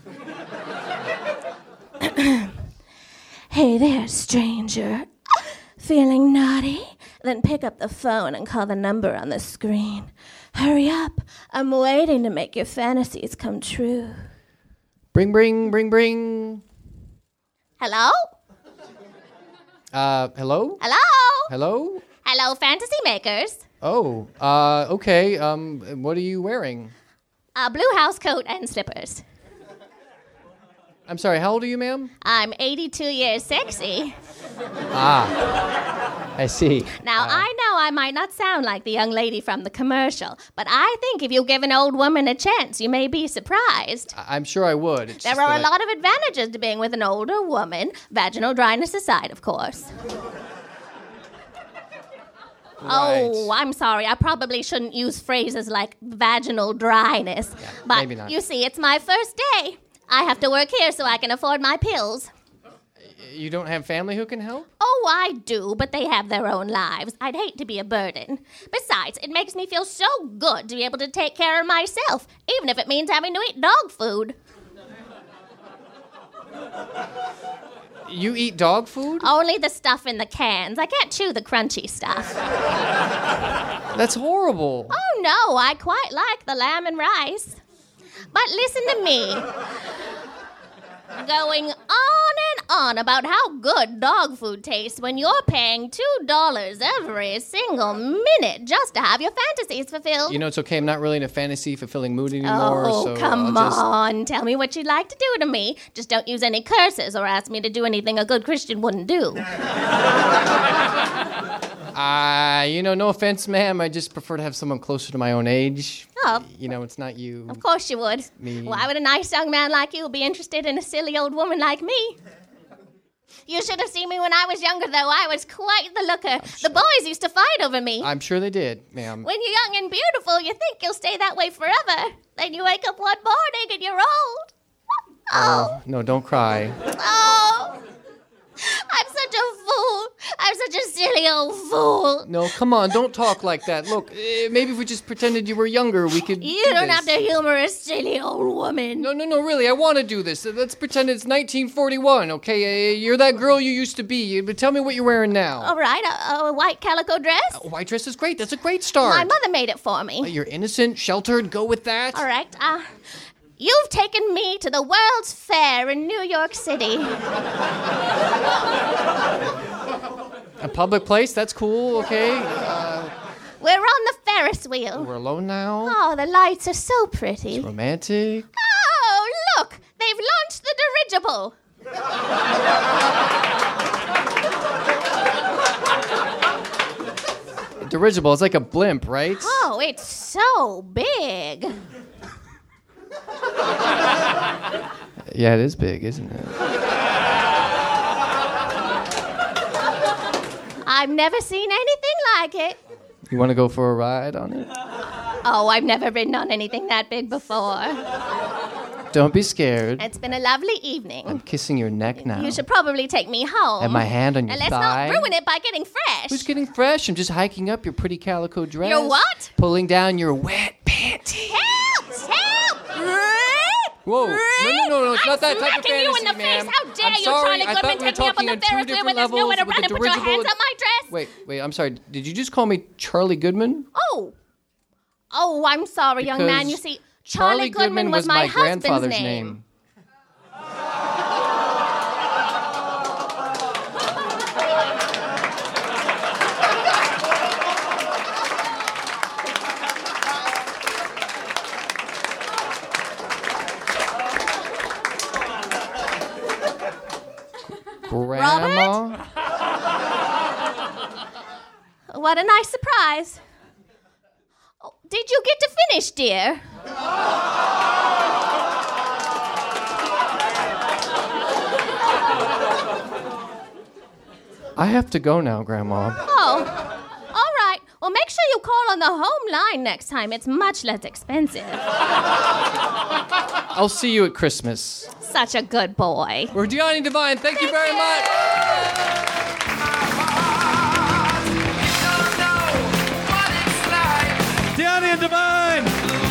Hey there, stranger. Feeling naughty? Then pick up the phone and call the number on the screen. Hurry up. I'm waiting to make your fantasies come true. Bring, bring, bring, bring. Hello? Uh, hello? Hello? Hello? Hello, fantasy makers. Oh, uh, okay. Um, what are you wearing? A blue house coat and slippers. I'm sorry, how old are you, ma'am? I'm eighty-two years sexy. Ah, I see. Now, Uh, I know I might not sound like the young lady from the commercial, but I think if you give an old woman a chance, you may be surprised. I- I'm sure I would. It's There just are that a I- lot of advantages to being with an older woman, vaginal dryness aside, of course. Oh, I'm sorry. I probably shouldn't use phrases like vaginal dryness. but maybe not. you see, it's my first day. I have to work here so I can afford my pills. You don't have family who can help? Oh, I do, but they have their own lives. I'd hate to be a burden. Besides, it makes me feel so good to be able to take care of myself, even if it means having to eat dog food. You eat dog food? Only the stuff in the cans. I can't chew the crunchy stuff. That's horrible. Oh, no, I quite like the lamb and rice. But listen to me. Going on and on about how good dog food tastes when you're paying two dollars every single minute just to have your fantasies fulfilled. You know, it's okay. I'm not really in a fantasy fulfilling mood anymore. Oh, so come I'll just... on. Tell me what you'd like to do to me. Just don't use any curses or ask me to do anything a good Christian wouldn't do. Uh, you know, no offense, ma'am. I just prefer to have someone closer to my own age. Oh, You know, it's not you. of course you would. Me. Why would a nice young man like you be interested in a silly old woman like me? You should have seen me when I was younger, though. I was quite the looker. The boys used to fight over me. I'm sure they did, ma'am. When you're young and beautiful, you think you'll stay that way forever. Then you wake up one morning and you're old. Oh, no, don't cry. Oh, I'm such a fool. I'm such a silly old fool. No, come on, don't talk like that. Look, eh, maybe if we just pretended you were younger, we could. You do don't this. have to humor a silly old woman. No, no, no, really, I want to do this. Let's pretend it's nineteen forty-one, okay? Uh, You're that girl you used to be. You- But tell me what you're wearing now. All right, a, a white calico dress. A white dress is great. That's a great start. My mother made it for me. Uh, You're innocent, sheltered. Go with that. All right. Uh, you've taken me to the World's Fair in New York City. A public place. That's cool. Okay. Uh, We're on the Ferris wheel. we're alone now. Oh, the lights are so pretty. Romantic. Oh, look! They've launched the dirigible. Dirigible. It's like a blimp, right? Oh, it's so big. Yeah, it is big, isn't it? I've never seen anything like it. You want to go for a ride on it? Oh, I've never ridden on anything that big before. Don't be scared. It's been a lovely evening. I'm kissing your neck now. You should probably take me home. Have my hand on your And let's thigh. not ruin it by getting fresh. Who's getting fresh? I'm just hiking up your pretty calico dress. Your what? Pulling down your wet panty. Help! Help! Whoa. No, no, no, no. It's I'm not that type of smacking you fantasy, in the ma'am. face. How dare I'm you sorry. trying to I come thought and we were take me up on talking the on two Ferris wheel different when there's nowhere to levels run with and the put your dirigible. hands up my dress? Wait, wait. I'm sorry. Did you just call me Charlie Goodman? Oh. Oh, I'm sorry, young man. You see, Charlie, Goodman, was my, my husband's grandfather's name. name. Grandma? What a nice surprise. Oh, did you get to finish, dear? I have to go now, Grandma. Oh, all right. Well, make sure you call on the home line next time. It's much less expensive. I'll see you at Christmas. Such a good boy. We're Deani Divine. Thank, you very much. Deani and Divine!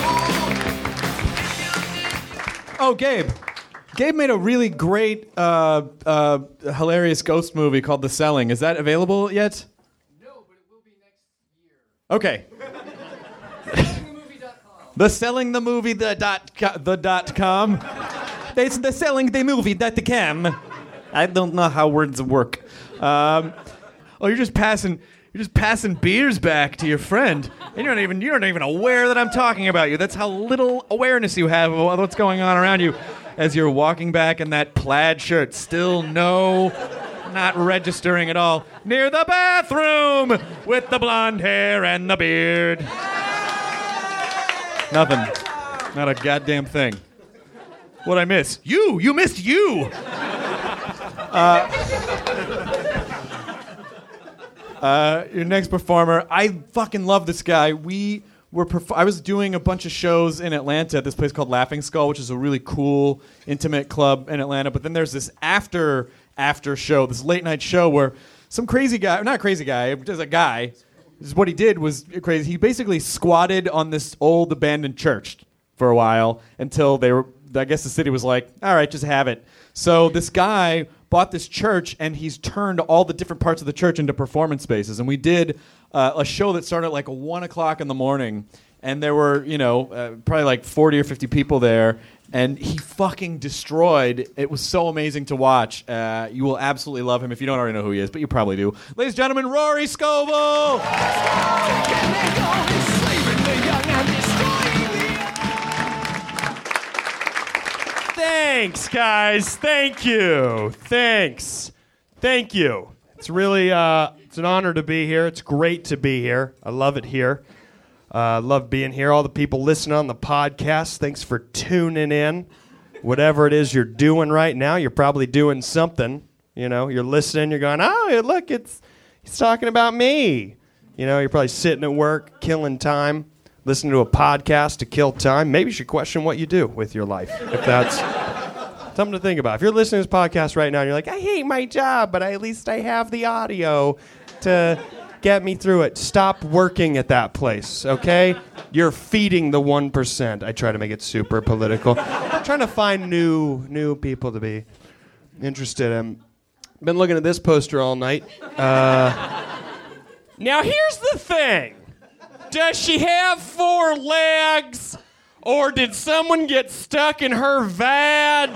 Oh, Gabe. Gabe made a really great, uh, uh, hilarious ghost movie called The Selling. Is that available yet? No, but it will be next year. Okay. The Selling the Movie the dot co- the dot com. It's the Selling the Movie dot com. I don't know how words work. Um, oh, you're just passing. You're just passing beers back to your friend. And you're not even you're not even aware that I'm talking about you. That's how little awareness you have of what's going on around you. As you're walking back in that plaid shirt, still no, not registering at all, near the bathroom with the blonde hair and the beard. Nothing. Not a goddamn thing. What'd I miss? You! You missed you! Uh, uh, your next performer, I fucking love this guy. We... We're perf- I was doing a bunch of shows in Atlanta at this place called Laughing Skull, which is a really cool, intimate club in Atlanta. But then there's this after after show, this late night show where some crazy guy, not crazy guy, there's a guy. This is what he did was crazy. He basically squatted on this old abandoned church for a while until they were. I guess the city was like, all right, just have it. So this guy bought this church and he's turned all the different parts of the church into performance spaces. And we did uh, a show that started at like one o'clock in the morning. And there were, you know, uh, probably like forty or fifty people there. And he fucking destroyed. It was so amazing to watch. Uh, you will absolutely love him if you don't already know who he is, but you probably do. Ladies and gentlemen, Rory Scovel! Thanks, guys. Thank you. Thanks. Thank you. It's really, uh, it's an honor to be here. It's great to be here. I love it here. I uh, love being here. All the people listening on the podcast, thanks for tuning in. Whatever it is you're doing right now, you're probably doing something. You know, you're listening, you're going, oh, look, it's he's talking about me. You know, you're probably sitting at work, killing time, listening to a podcast to kill time. Maybe you should question what you do with your life, if that's something to think about. If you're listening to this podcast right now and you're like, I hate my job, but I, at least I have the audio to get me through it. Stop working at that place, okay? You're feeding the one percent. I try to make it super political. I'm trying to find new new people to be interested in. Been looking at this poster all night. Uh, now, here's the thing. Does she have four legs? Or did someone get stuck in her vag?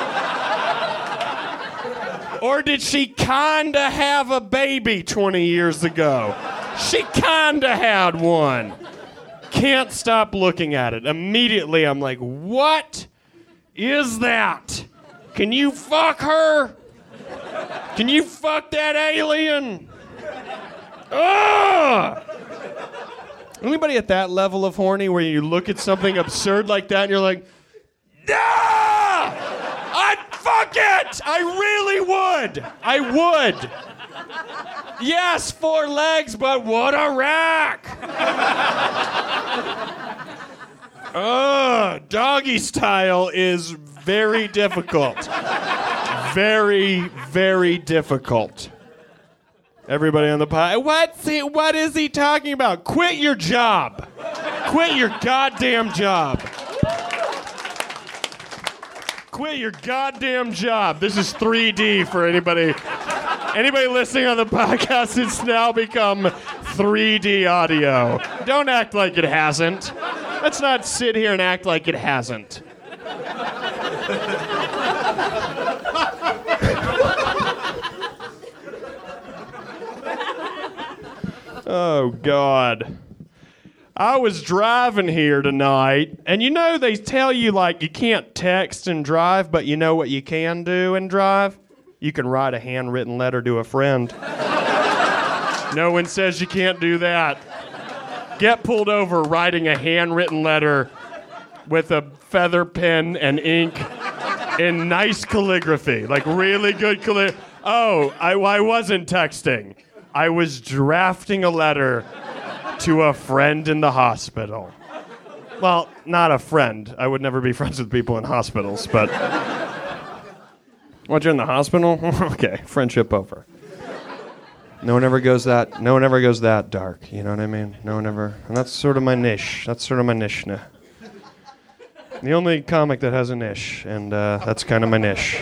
Or did she kinda have a baby twenty years ago? She kinda had one. Can't stop looking at it. Immediately I'm like, what is that? Can you fuck her? Can you fuck that alien? Ugh! Anybody at that level of horny where you look at something absurd like that and you're like, ah! I'd fuck it! I really would! I would! Yes, four legs, but what a rack! Ugh, doggy style is very difficult. Very, very difficult. Everybody on the pod, what's he, what is he talking about? Quit your job. Quit your goddamn job. Quit your goddamn job. This is three D for anybody. Anybody listening on the podcast, it's now become three D audio. Don't act like it hasn't. Let's not sit here and act like it hasn't. Oh, God. I was driving here tonight, and you know they tell you, like, you can't text and drive, but you know what you can do and drive? You can write a handwritten letter to a friend. No one says you can't do that. Get pulled over writing a handwritten letter with a feather pen and ink in nice calligraphy, like really good calligraphy. Oh, I, I wasn't texting. I was drafting a letter to a friend in the hospital. Well, not a friend. I would never be friends with people in hospitals, but... What, you're in the hospital? Okay, friendship over. No one ever goes that. No one ever goes that dark. You know what I mean? No one ever. And that's sort of my niche. That's sort of my niche. Now. The only comic that has a niche, and uh, that's kind of my niche.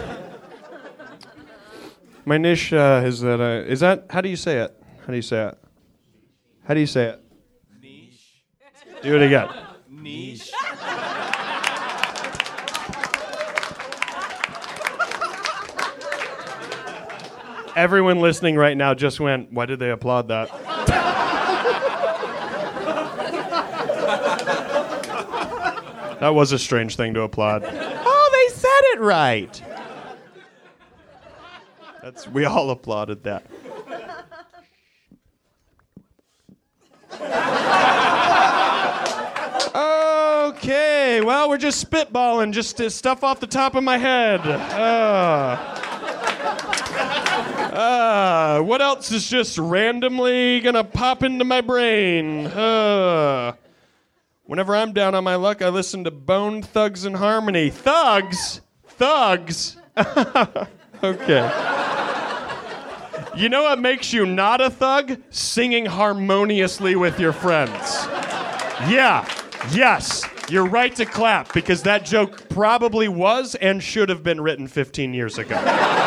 My niche uh, is that. Uh, is that? How do you say it? How do you say it? How do you say it? Niche. Do it again. Niche. Everyone listening right now just went, why did they applaud that? That was a strange thing to applaud. Oh, they said it right. That's we all applauded that. Okay, well, we're just spitballing, just uh, stuff off the top of my head. Uh. Uh, what else is just randomly gonna pop into my brain? Uh, whenever I'm down on my luck, I listen to Bone Thugs and Harmony. Thugs? Thugs? Okay. You know what makes you not a thug? Singing harmoniously with your friends. Yeah, yes, you're right to clap, because that joke probably was and should have been written fifteen years ago.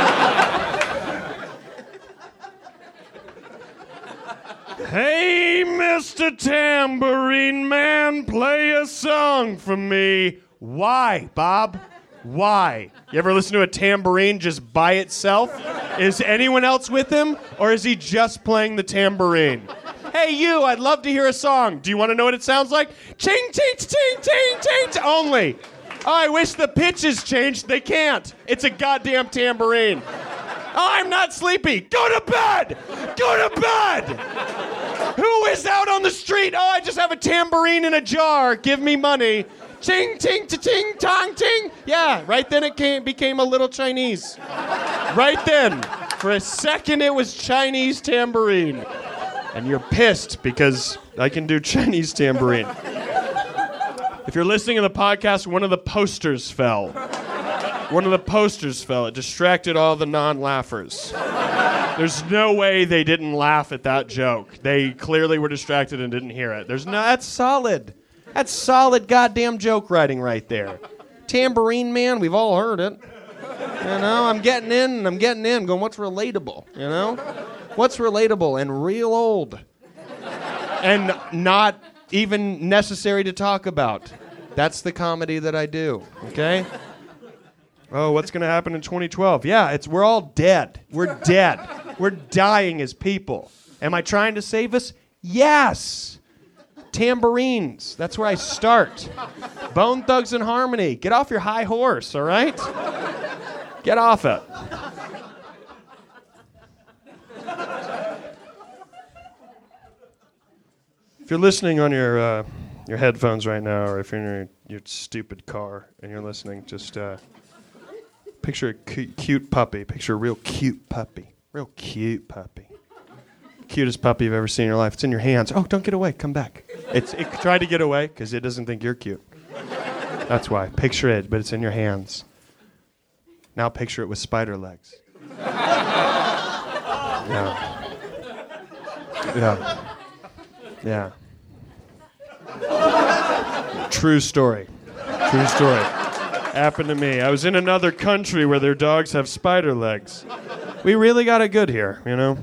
Hey, Mister Tambourine Man, play a song for me. Why, Bob? Why? You ever listen to a tambourine just by itself? Is anyone else with him, or is he just playing the tambourine? Hey, you, I'd love to hear a song. Do you want to know what it sounds like? Ching, ching, ching, ching, ching, only. Oh, I wish the pitches changed. They can't. It's a goddamn tambourine. Oh, I'm not sleepy. Go to bed! Go to bed! Who is out on the street? Oh, I just have a tambourine in a jar. Give me money. Ching, ting, cha-ching, tong, ting. Yeah, right then it came, became a little Chinese. Right then. For a second, it was Chinese tambourine. And you're pissed because I can do Chinese tambourine. If you're listening to the podcast, one of the posters fell. One of the posters fell. It distracted all the non-laughers. There's no way they didn't laugh at that joke. They clearly were distracted and didn't hear it. There's no. That's solid. That's solid goddamn joke writing right there. Tambourine Man, we've all heard it. You know, I'm getting in and I'm getting in, going, what's relatable? You know? What's relatable and real old? And not even necessary to talk about. That's the comedy that I do, okay? Oh, what's going to happen in twenty twelve? Yeah, it's we're all dead. We're dead. We're dying as people. Am I trying to save us? Yes. Tambourines. That's where I start. Bone Thugs and Harmony. Get off your high horse, all right? Get off it. If you're listening on your uh, your headphones right now, or if you're in your, your stupid car and you're listening, just... Uh, Picture a cu- cute puppy. Picture a real cute puppy. Real cute puppy. Cutest puppy you've ever seen in your life. It's in your hands. Oh, don't get away. Come back. It's it tried to get away because it doesn't think you're cute. That's why. Picture it, but it's in your hands. Now picture it with spider legs. Yeah. Yeah. Yeah. True story. True story. Happened to me. I was in another country where their dogs have spider legs. We really got it good here, you know?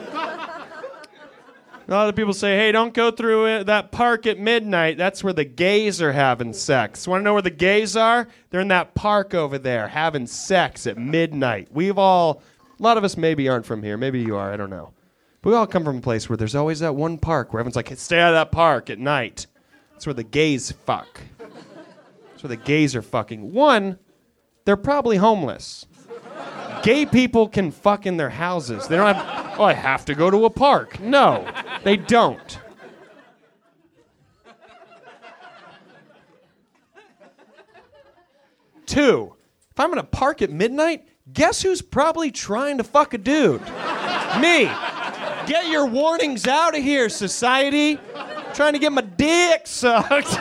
A lot of people say, hey, don't go through it, that park at midnight. That's where the gays are having sex. Want to know where the gays are? They're in that park over there having sex at midnight. We've all, a lot of us maybe aren't from here. Maybe you are. I don't know. But we all come from a place where there's always that one park where everyone's like, hey, stay out of that park at night. That's where the gays fuck. That's where the gays are fucking. One, they're probably homeless. Gay people can fuck in their houses. They don't have, oh, I have to go to a park. No, they don't. Two, if I'm in a park at midnight, guess who's probably trying to fuck a dude? Me. Get your warnings out of here, society. I'm trying to get my dick sucked.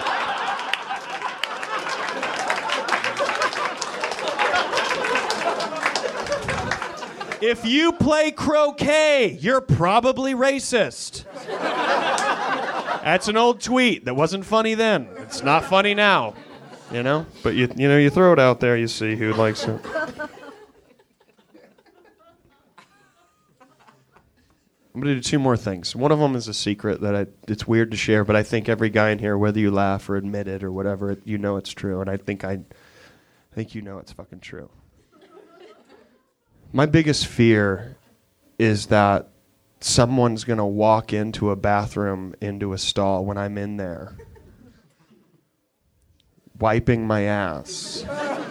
If you play croquet, you're probably racist. That's an old tweet that wasn't funny then. It's not funny now. You know? But you you know, you throw it out there, you see who likes it. I'm going to do two more things. One of them is a secret that I, it's weird to share, but I think every guy in here, whether you laugh or admit it or whatever, you know it's true. And I think I, I think you know it's fucking true. My biggest fear is that someone's going to walk into a bathroom, into a stall when I'm in there, wiping my ass.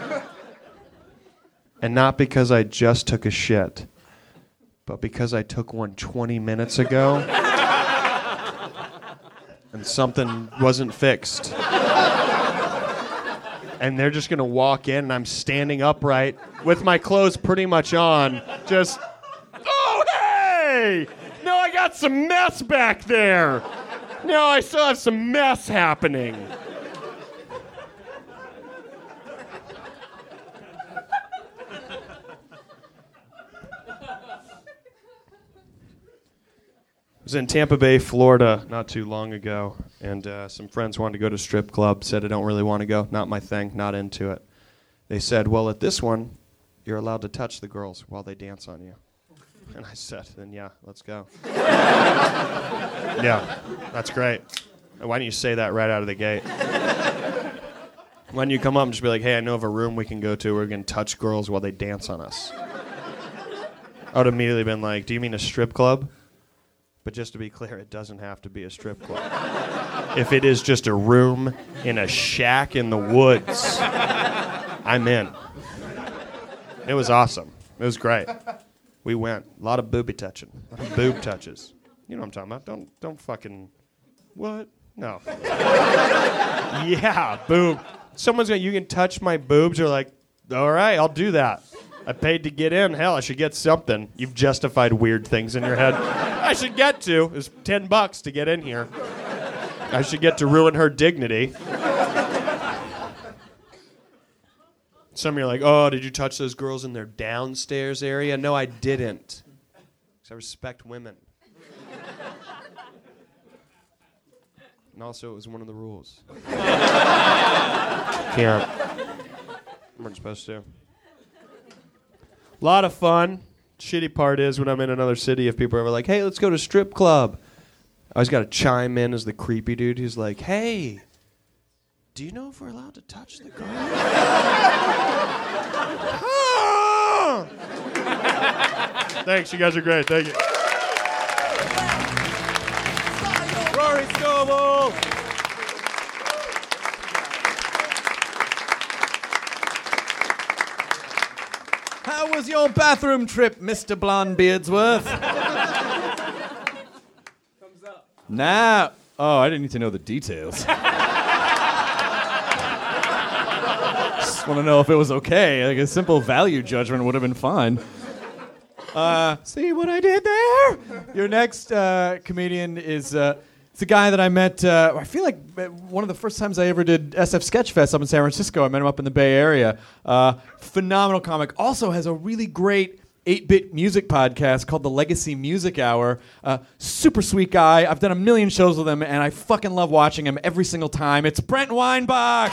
And not because I just took a shit, but because I took one twenty minutes ago and something wasn't fixed. And they're just going to walk in and I'm standing upright with my clothes pretty much on, just, oh, hey! No, I got some mess back there. No, I still have some mess happening. I was in Tampa Bay, Florida, not too long ago, and uh, some friends wanted to go to a strip club, said I don't really want to go, not my thing, not into it. They said, well, at this one, you're allowed to touch the girls while they dance on you. And I said, then yeah, let's go. Yeah, that's great. Why don't you say that right out of the gate? Why don't you come up and just be like, hey, I know of a room we can go to where we can touch girls while they dance on us. I would have immediately been like, do you mean a strip club? But just to be clear, it doesn't have to be a strip club. If it is just a room in a shack in the woods, I'm in. It was awesome. It was great. We went. A lot of booby touching. A lot of boob touches. You know what I'm talking about. Don't don't fucking... What? No. Yeah, boob. Someone's going, you can touch my boobs? You're like, all right, I'll do that. I paid to get in. Hell, I should get something. You've justified weird things in your head. I should get to. It was ten bucks to get in here. I should get to ruin her dignity. Some of you are like, oh, did you touch those girls in their downstairs area? No, I didn't. Because I respect women. And also, it was one of the rules. Can't. We weren't supposed to. A lot of fun. Shitty part is when I'm in another city, if people are ever like, hey, let's go to strip club, I always got to chime in as the creepy dude who's like, hey, do you know if we're allowed to touch the girl? Thanks, you guys are great. Thank you. Rory Scoble! How was your bathroom trip, Mister Blonde Beardsworth? Thumbs up. Nah. Oh, I didn't need to know the details. Just want to know if it was okay. Like a simple value judgment would have been fine. Uh, see what I did there? Your next uh, comedian is uh, it's a guy that I met. Uh, I feel like one of the first times I ever did S F Sketchfest up in San Francisco. I met him up in the Bay Area. Uh, phenomenal comic. Also has a really great eight-bit music podcast called The Legacy Music Hour. Uh, super sweet guy. I've done a million shows with him, and I fucking love watching him every single time. It's Brent Weinbach.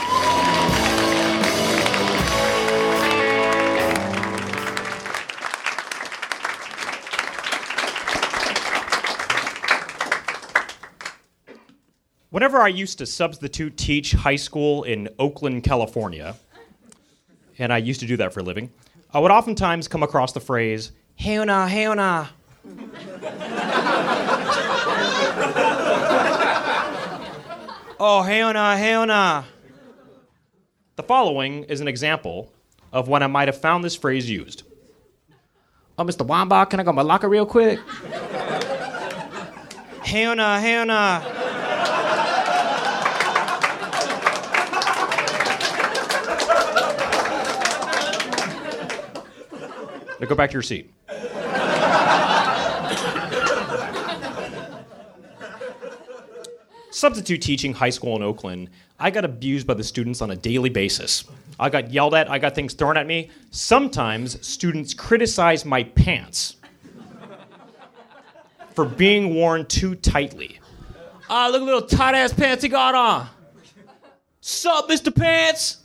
Whenever I used to substitute teach high school in Oakland, California, and I used to do that for a living, I would oftentimes come across the phrase, "Heona, heona." Oh, heona, heona. The following is an example of when I might have found this phrase used. Oh, Mister Wambach, can I go to my locker real quick? Hannah, Hannah. Now go back to your seat. Substitute teaching high school in Oakland, I got abused by the students on a daily basis. I got yelled at, I got things thrown at me. Sometimes students criticized my pants for being worn too tightly. Ah, look at the little tight ass pants he got on. Sup, Mister Pants?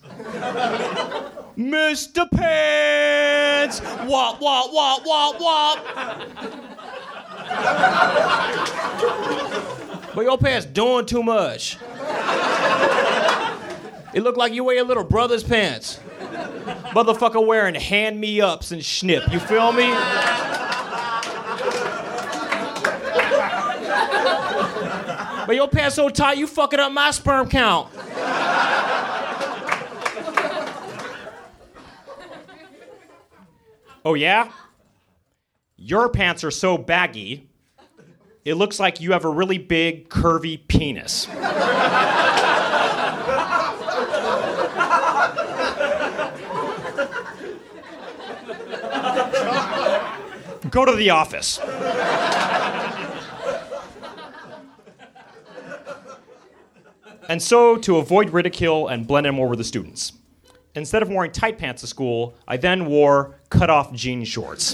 Mister Pants! Wop, wop, wop, wop, wop! But your pants doing too much. It look like you wear your little brother's pants. Motherfucker wearing hand-me-ups and schnip, you feel me? But your pants so tight, you fucking up my sperm count. Oh yeah? Your pants are so baggy, it looks like you have a really big, curvy penis. Go to the office. And so, to avoid ridicule and blend in more with the students, instead of wearing tight pants to school, I then wore cut-off jean shorts.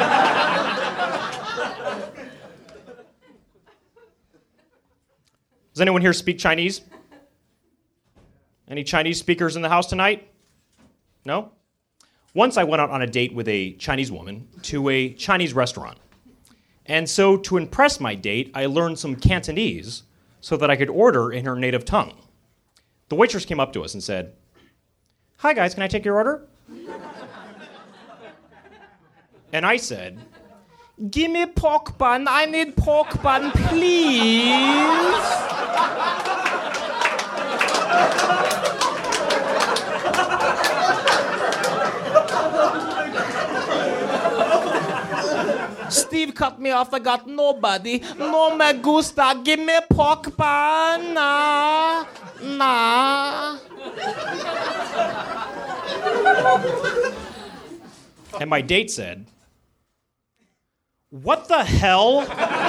Does anyone here speak Chinese? Any Chinese speakers in the house tonight? No? Once I went out on a date with a Chinese woman to a Chinese restaurant. And so, to impress my date, I learned some Cantonese so that I could order in her native tongue. The waitress came up to us and said, "Hi guys, can I take your order?" And I said, "Give me pork bun, I need pork bun, please." Steve cut me off, I got nobody. No me gusta, give me pork bun. Nah, nah. And my date said, "What the hell?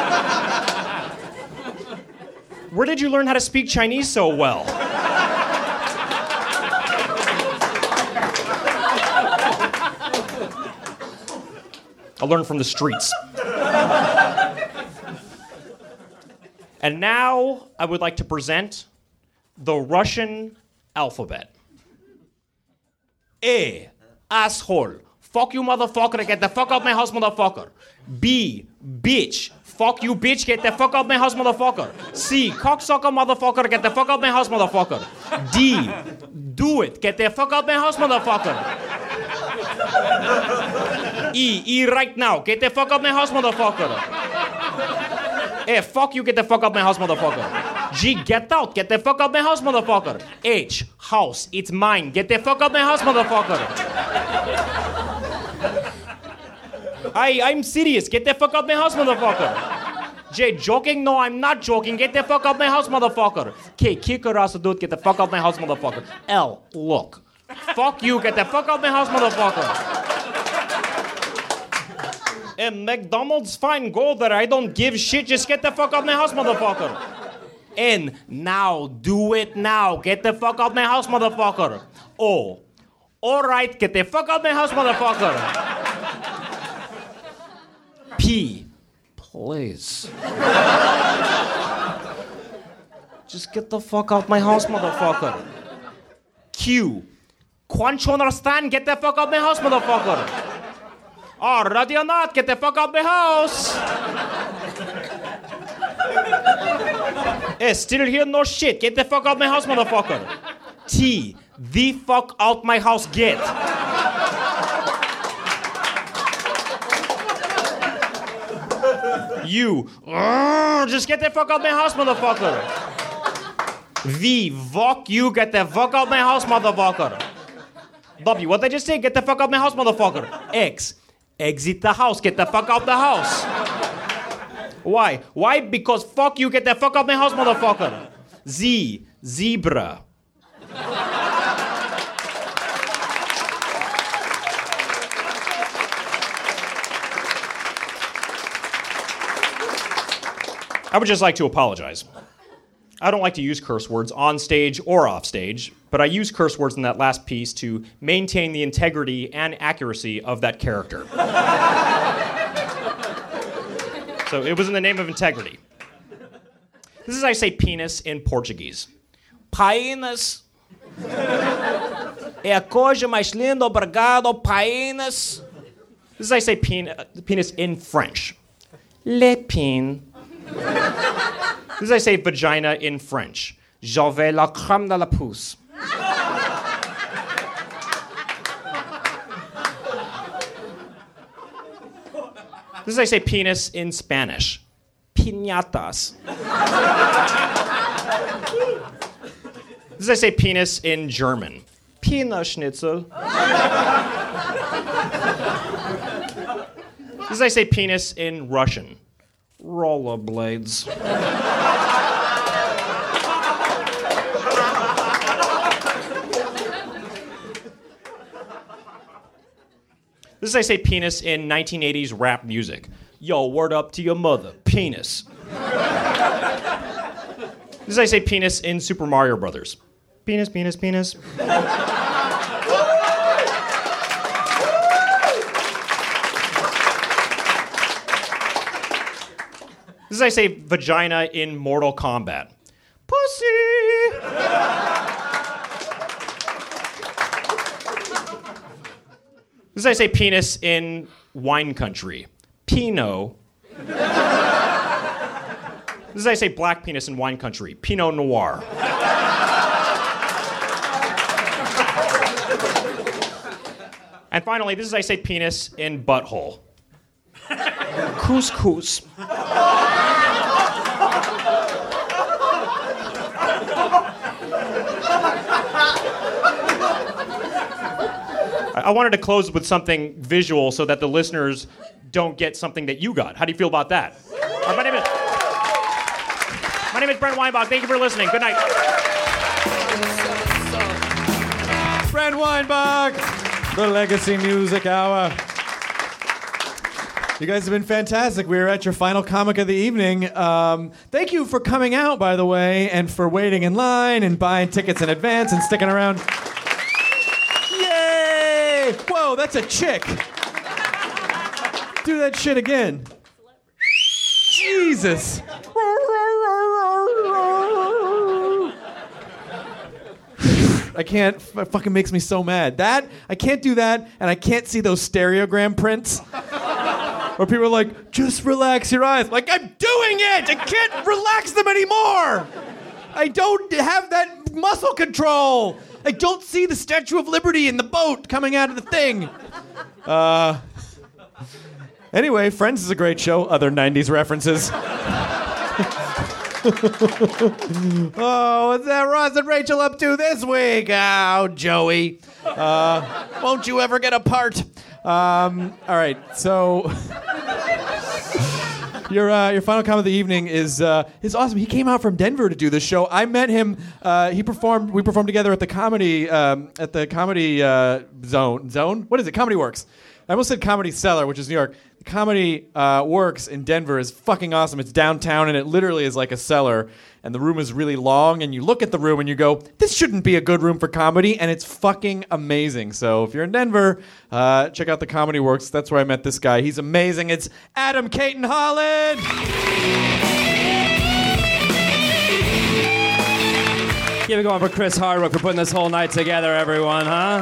Where did you learn how to speak Chinese so well?" I learned from the streets. And now I would like to present the Russian alphabet. A, asshole. Fuck you, motherfucker. Get the fuck out my house, motherfucker. B, bitch. Fuck you, bitch. Get the fuck out my house, motherfucker. C, cocksucker, motherfucker. Get the fuck out my house, motherfucker. D, do it. Get the fuck out my house, motherfucker. E, E right now. Get the fuck out my house, motherfucker. F, fuck you. Get the fuck out my house, motherfucker. G, get out. Get the fuck out my house, motherfucker. H, house. It's mine. Get the fuck out my house, motherfucker. I, I'm serious. Get the fuck out my house, motherfucker. J, joking? No, I'm not joking. Get the fuck out my house, motherfucker. K, kick her ass, dude. Get the fuck out my house, motherfucker. L, look. Fuck you. Get the fuck out my house, motherfucker. And McDonald's, fine, go there. I don't give shit. Just get the fuck out my house, motherfucker. N, now. Do it now. Get the fuck out my house, motherfucker. O, all right. Get the fuck out my house, motherfucker. P, please. Just get the fuck out my house, motherfucker. Q, can't you understand? Get the fuck out my house, motherfucker. R, ready or not, get the fuck out my house. S, still here, no shit. Get the fuck out my house, motherfucker. T, the fuck out my house, get. U, just get the fuck out my house, motherfucker. V, fuck you, get the fuck out my house, motherfucker. W, what did I just say? Get the fuck out my house, motherfucker. X, Exit the house. Get the fuck out the house. Why? Why? Because fuck you. Get the fuck out my house, motherfucker. Z. Zebra. I would just like to apologize. I don't like to use curse words on stage or off stage, but I use curse words in that last piece to maintain the integrity and accuracy of that character. So it was in the name of integrity. This is how I say penis in Portuguese. Painas. É a coisa mais linda, obrigado, painas. This is how I say pen- penis in French. Le pin. This is how I say vagina in French. J'avais la crème de la pousse. This is how I say penis in Spanish. Piñatas. This is how I say penis in German. Penis schnitzel. This is how I say penis in Russian. Rollerblades. This is how I say penis in nineteen eighties rap music. Yo, word up to your mother. Penis. This is how I say penis in Super Mario Brothers. Penis, penis, penis. This is how I say vagina in Mortal Kombat. Pussy! This is how I say penis in wine country. Pinot. This is how I say black penis in wine country. Pinot Noir. And finally, this is how I say penis in butthole. Couscous. I wanted to close with something visual so that the listeners don't get something that you got. How do you feel about that? Uh, my name is My name is Brent Weinbach. Thank you for listening. Good night. Brent Weinbach, the Legacy Music Hour. You guys have been fantastic. We are at your final comic of the evening. Um, thank you for coming out, by the way, and for waiting in line and buying tickets in advance and sticking around. Yay! Whoa, that's a chick. Do that shit again. Jesus. I can't, it fucking makes me so mad. That, I can't do that, and I can't see those stereogram prints. Where people are like, just relax your eyes. Like, I'm doing it! I can't relax them anymore! I don't have that muscle control! I don't see the Statue of Liberty in the boat coming out of the thing. Uh, anyway, Friends is a great show. Other nineties references. Oh, what's that Ross and Rachel up to this week? Oh, Joey. Uh, won't you ever get a part? Um, all right, so your uh, your final comment of the evening is uh, is awesome. He came out from Denver to do this show. I met him. Uh, he performed. We performed together at the comedy um, at the comedy uh, zone zone. What is it? Comedy Works. I almost said Comedy Cellar, which is New York. The Comedy uh, Works in Denver is fucking awesome. It's downtown, and it literally is like a cellar. And the room is really long, and you look at the room and you go, this shouldn't be a good room for comedy, and it's fucking amazing. So if you're in Denver, uh, check out the Comedy Works. That's where I met this guy. He's amazing. It's Adam Caton Holland. Give it going for Chris Hardwick for putting this whole night together, everyone, huh?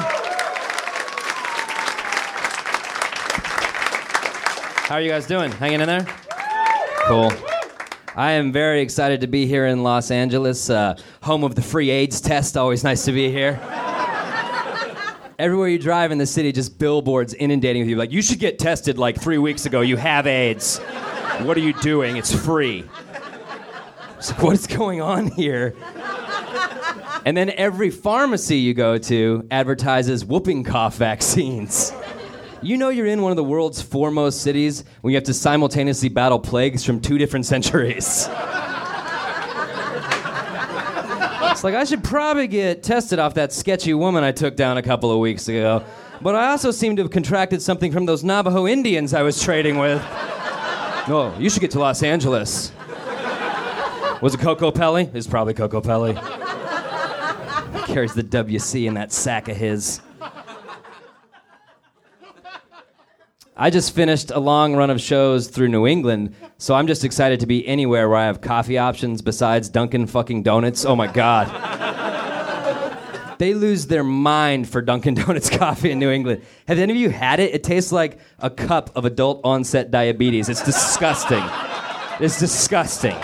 How are you guys doing? Hanging in there? Cool. I am very excited to be here in Los Angeles, uh, home of the free AIDS test. Always nice to be here. Everywhere you drive in the city, just billboards inundating with you. Like, you should get tested like three weeks ago. You have AIDS. What are you doing? It's free. It's like, what is going on here? And then every pharmacy you go to advertises whooping cough vaccines. You know you're in one of the world's foremost cities when you have to simultaneously battle plagues from two different centuries. It's like, I should probably get tested off that sketchy woman I took down a couple of weeks ago. But I also seem to have contracted something from those Navajo Indians I was trading with. No, you should get to Los Angeles. Was it Coco Pelli? It's probably Coco Pelli. Carries the W C in that sack of his. I just finished a long run of shows through New England, so I'm just excited to be anywhere where I have coffee options besides Dunkin' fucking Donuts. Oh my God. They lose their mind for Dunkin' Donuts coffee in New England. Have any of you had it? It tastes like a cup of adult onset diabetes. It's disgusting. It's disgusting.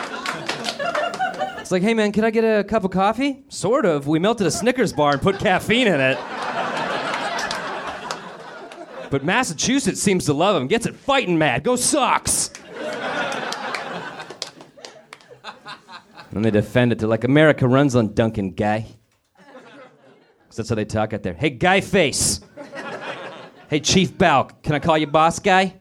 It's like, hey man, can I get a cup of coffee? Sort of. We melted a Snickers bar and put caffeine in it. But Massachusetts seems to love him. Gets it fighting mad. Go Sox! And they defend it to like, America runs on Dunkin', guy. Because that's how they talk out there. Hey, guy face. Hey, Chief Bow, can I call you boss guy?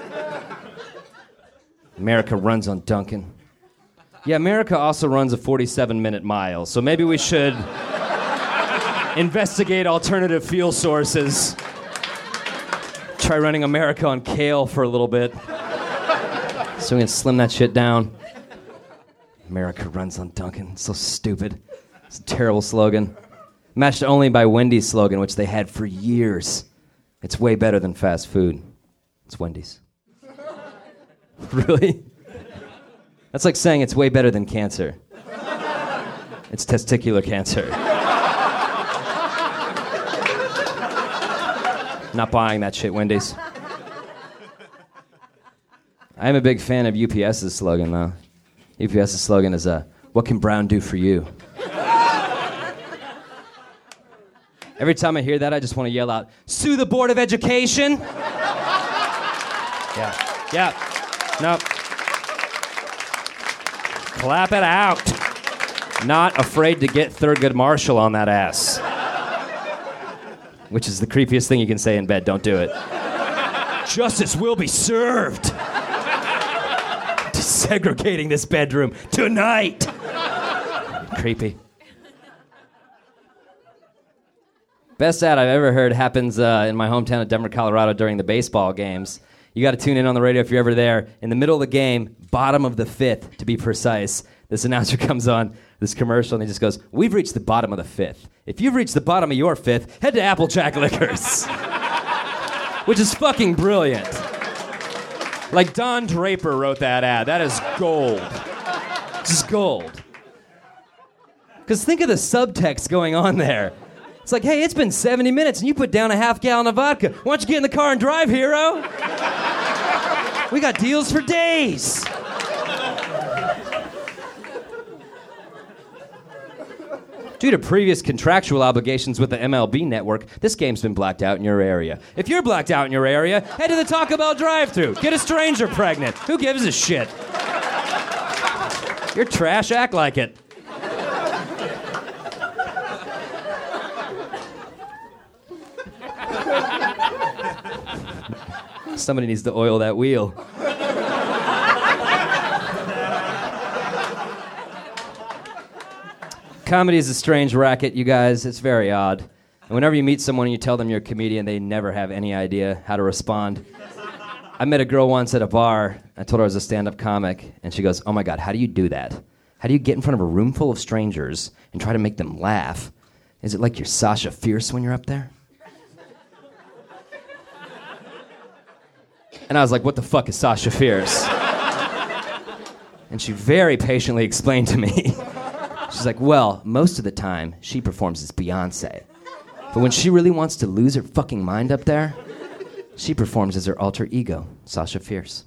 America runs on Dunkin'. Yeah, America also runs a forty-seven minute mile, so maybe we should investigate alternative fuel sources. Try running America on kale for a little bit. So we can slim that shit down. America runs on Dunkin'. So stupid. It's a terrible slogan. Matched only by Wendy's slogan, which they had for years. It's way better than fast food. It's Wendy's. Really? That's like saying it's way better than cancer. It's testicular cancer. Not buying that shit, Wendy's. I am a big fan of U P S's slogan, though. U P S's slogan is, uh, what can Brown do for you? Every time I hear that, I just want to yell out, sue the Board of Education! Yeah. Yeah. No. Clap it out. Not afraid to get Thurgood Marshall on that ass. Which is the creepiest thing you can say in bed. Don't do it. Justice will be served. Desegregating this bedroom tonight. Creepy. Best ad I've ever heard happens uh, in my hometown of Denver, Colorado during the baseball games. You got to tune in on the radio if you're ever there. In the middle of the game, bottom of the fifth, to be precise, this announcer comes on this commercial and he just goes, we've reached the bottom of the fifth. If you've reached the bottom of your fifth, head to Applejack Liquors. Which is fucking brilliant. Like Don Draper wrote that ad. That is gold. Just gold. Because think of the subtext going on there. It's like, hey, it's been seventy minutes and you put down a half gallon of vodka. Why don't you get in the car and drive, hero? We got deals for days. Due to previous contractual obligations with the M L B network, this game's been blacked out in your area. If you're blacked out in your area, head to the Taco Bell drive-thru. Get a stranger pregnant. Who gives a shit? You're trash, act like it. Somebody needs to oil that wheel. Comedy is a strange racket, you guys. It's very odd. And whenever you meet someone and you tell them you're a comedian, they never have any idea how to respond. I met a girl once at a bar. I told her I was a stand-up comic, and she goes, oh my God, how do you do that? How do you get in front of a room full of strangers and try to make them laugh? Is it like you're Sasha Fierce when you're up there? And I was like, what the fuck is Sasha Fierce? And she very patiently explained to me. She's like, well, most of the time, she performs as Beyonce. But when she really wants to lose her fucking mind up there, she performs as her alter ego, Sasha Fierce.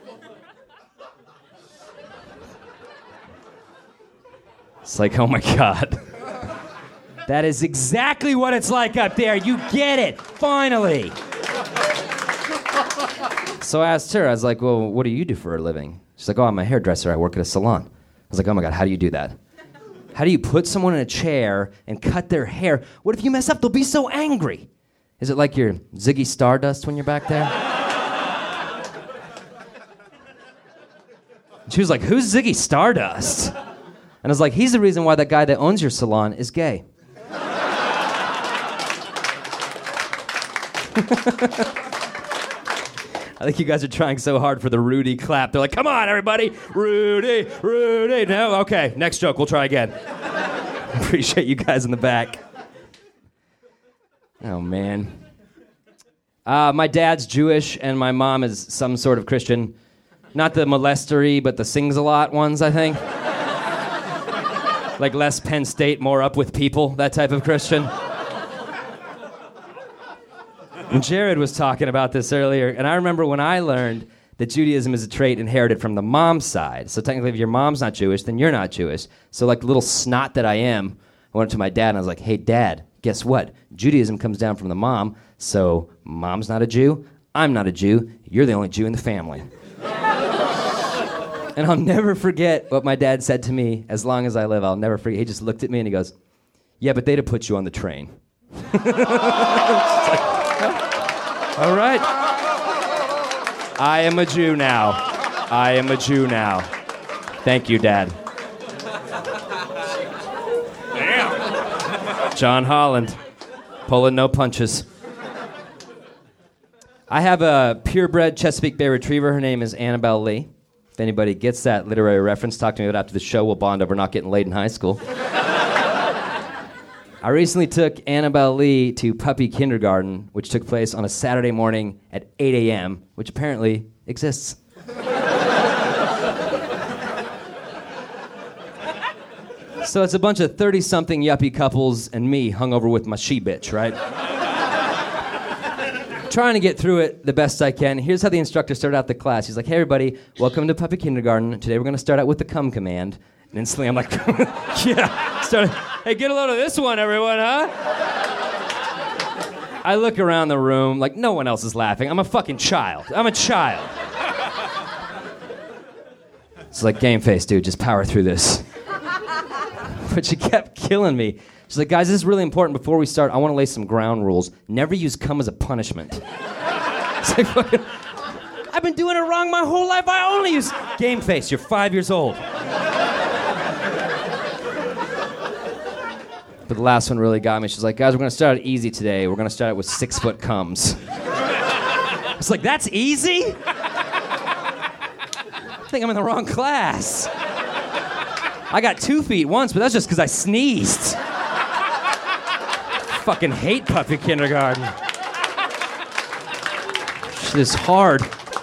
It's like, oh my God. That is exactly what it's like up there. You get it, finally. So I asked her, I was like, well, what do you do for a living? She's like, oh, I'm a hairdresser. I work at a salon. I was like, oh my God, how do you do that? How do you put someone in a chair and cut their hair? What if you mess up? They'll be so angry. Is it like you're Ziggy Stardust when you're back there? She was like, who's Ziggy Stardust? And I was like, he's the reason why that guy that owns your salon is gay. I think you guys are trying so hard for the Rudy clap. They're like, come on, everybody. Rudy, Rudy. No, okay, next joke. We'll try again. Appreciate you guys in the back. Oh, man. Uh, my dad's Jewish, and my mom is some sort of Christian. Not the molestery, but the sings-a-lot ones, I think. Like less Penn State, more up with people, that type of Christian. And Jared was talking about this earlier, and I remember when I learned that Judaism is a trait inherited from the mom's side. So technically, if your mom's not Jewish, then you're not Jewish. So like the little snot that I am, I went to my dad and I was like, hey, Dad, guess what? Judaism comes down from the mom, so mom's not a Jew, I'm not a Jew, you're the only Jew in the family. And I'll never forget what my dad said to me as long as I live. I'll never forget. He just looked at me and he goes, yeah, but they'd have put you on the train. All right. I am a Jew now. I am a Jew now. Thank you, Dad. Damn. John Holland, pulling no punches. I have a purebred Chesapeake Bay Retriever. Her name is Annabelle Lee. If anybody gets that literary reference, talk to me about it after the show. We'll bond over not getting laid in high school. I recently took Annabelle Lee to puppy kindergarten, which took place on a Saturday morning at eight a.m., which apparently exists. So it's a bunch of thirty-something yuppie couples and me hung over with my she-bitch, right? Trying to get through it the best I can. Here's how the instructor started out the class. He's like, hey, everybody, welcome to puppy kindergarten. Today we're going to start out with the come command. And instantly I'm like, yeah. Started, hey, get a load of this one, everyone, huh? I look around the room like no one else is laughing. I'm a fucking child. I'm a child. It's like, game face, dude, just power through this. But she kept killing me. She's like, guys, this is really important. Before we start, I want to lay some ground rules. Never use cum as a punishment. It's like, fucking, I've been doing it wrong my whole life. I only use... Game face, you're five years old. But the last one really got me. She's like, guys, we're going to start it easy today. We're going to start it with six-foot cums. It's like, that's easy? I think I'm in the wrong class. I got two feet once, but that's just because I sneezed. Fucking hate puppy kindergarten. Shit is hard.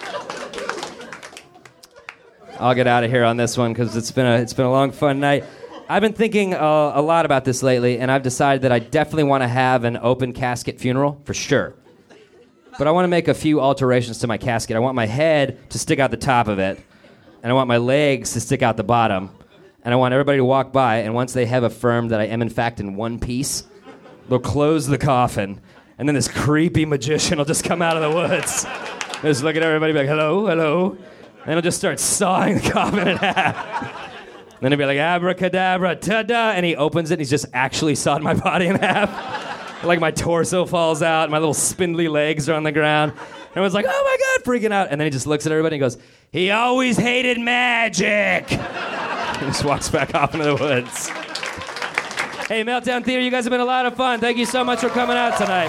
I'll get out of here on this one because it's been a it's been a long, fun night. I've been thinking uh, a lot about this lately, and I've decided that I definitely want to have an open casket funeral, for sure. But I want to make a few alterations to my casket. I want my head to stick out the top of it, and I want my legs to stick out the bottom, and I want everybody to walk by, and once they have affirmed that I am, in fact, in one piece, they'll close the coffin, and then this creepy magician will just come out of the woods. Just look at everybody and be like, hello, hello. And he'll just start sawing the coffin in half. Then he'll be like, abracadabra, ta-da, and he opens it, and he's just actually sawed my body in half. Like my torso falls out, my little spindly legs are on the ground. Everyone's like, oh my God, freaking out. And then he just looks at everybody and goes, he always hated magic. He just walks back off into the woods. Hey, Meltdown Theater, you guys have been a lot of fun. Thank you so much for coming out tonight.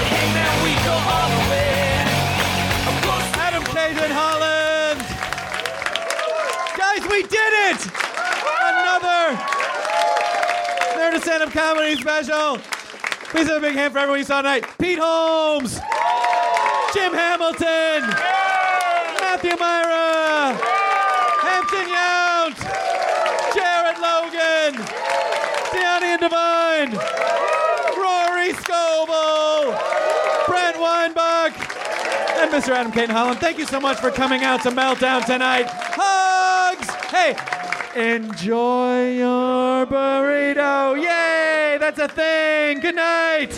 Adam Cayden Holland. Guys, we did it! Another Nerdist stand-up comedy special. Please have a big hand for everyone you saw tonight. Pete Holmes, Jim Hamilton, Matthew Myra, Hampton Yount, Jared Logan, Deani and Divine, Rory Scoble, Brent Weinbach, and Mister Adam Cayden Holland. Thank you so much for coming out to Meltdown tonight. Hugs! Hey, enjoy your burrito. Yay! That's a thing. Good night.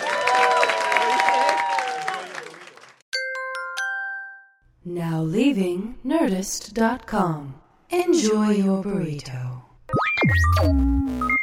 Now leaving Nerdist dot com. Enjoy your burrito.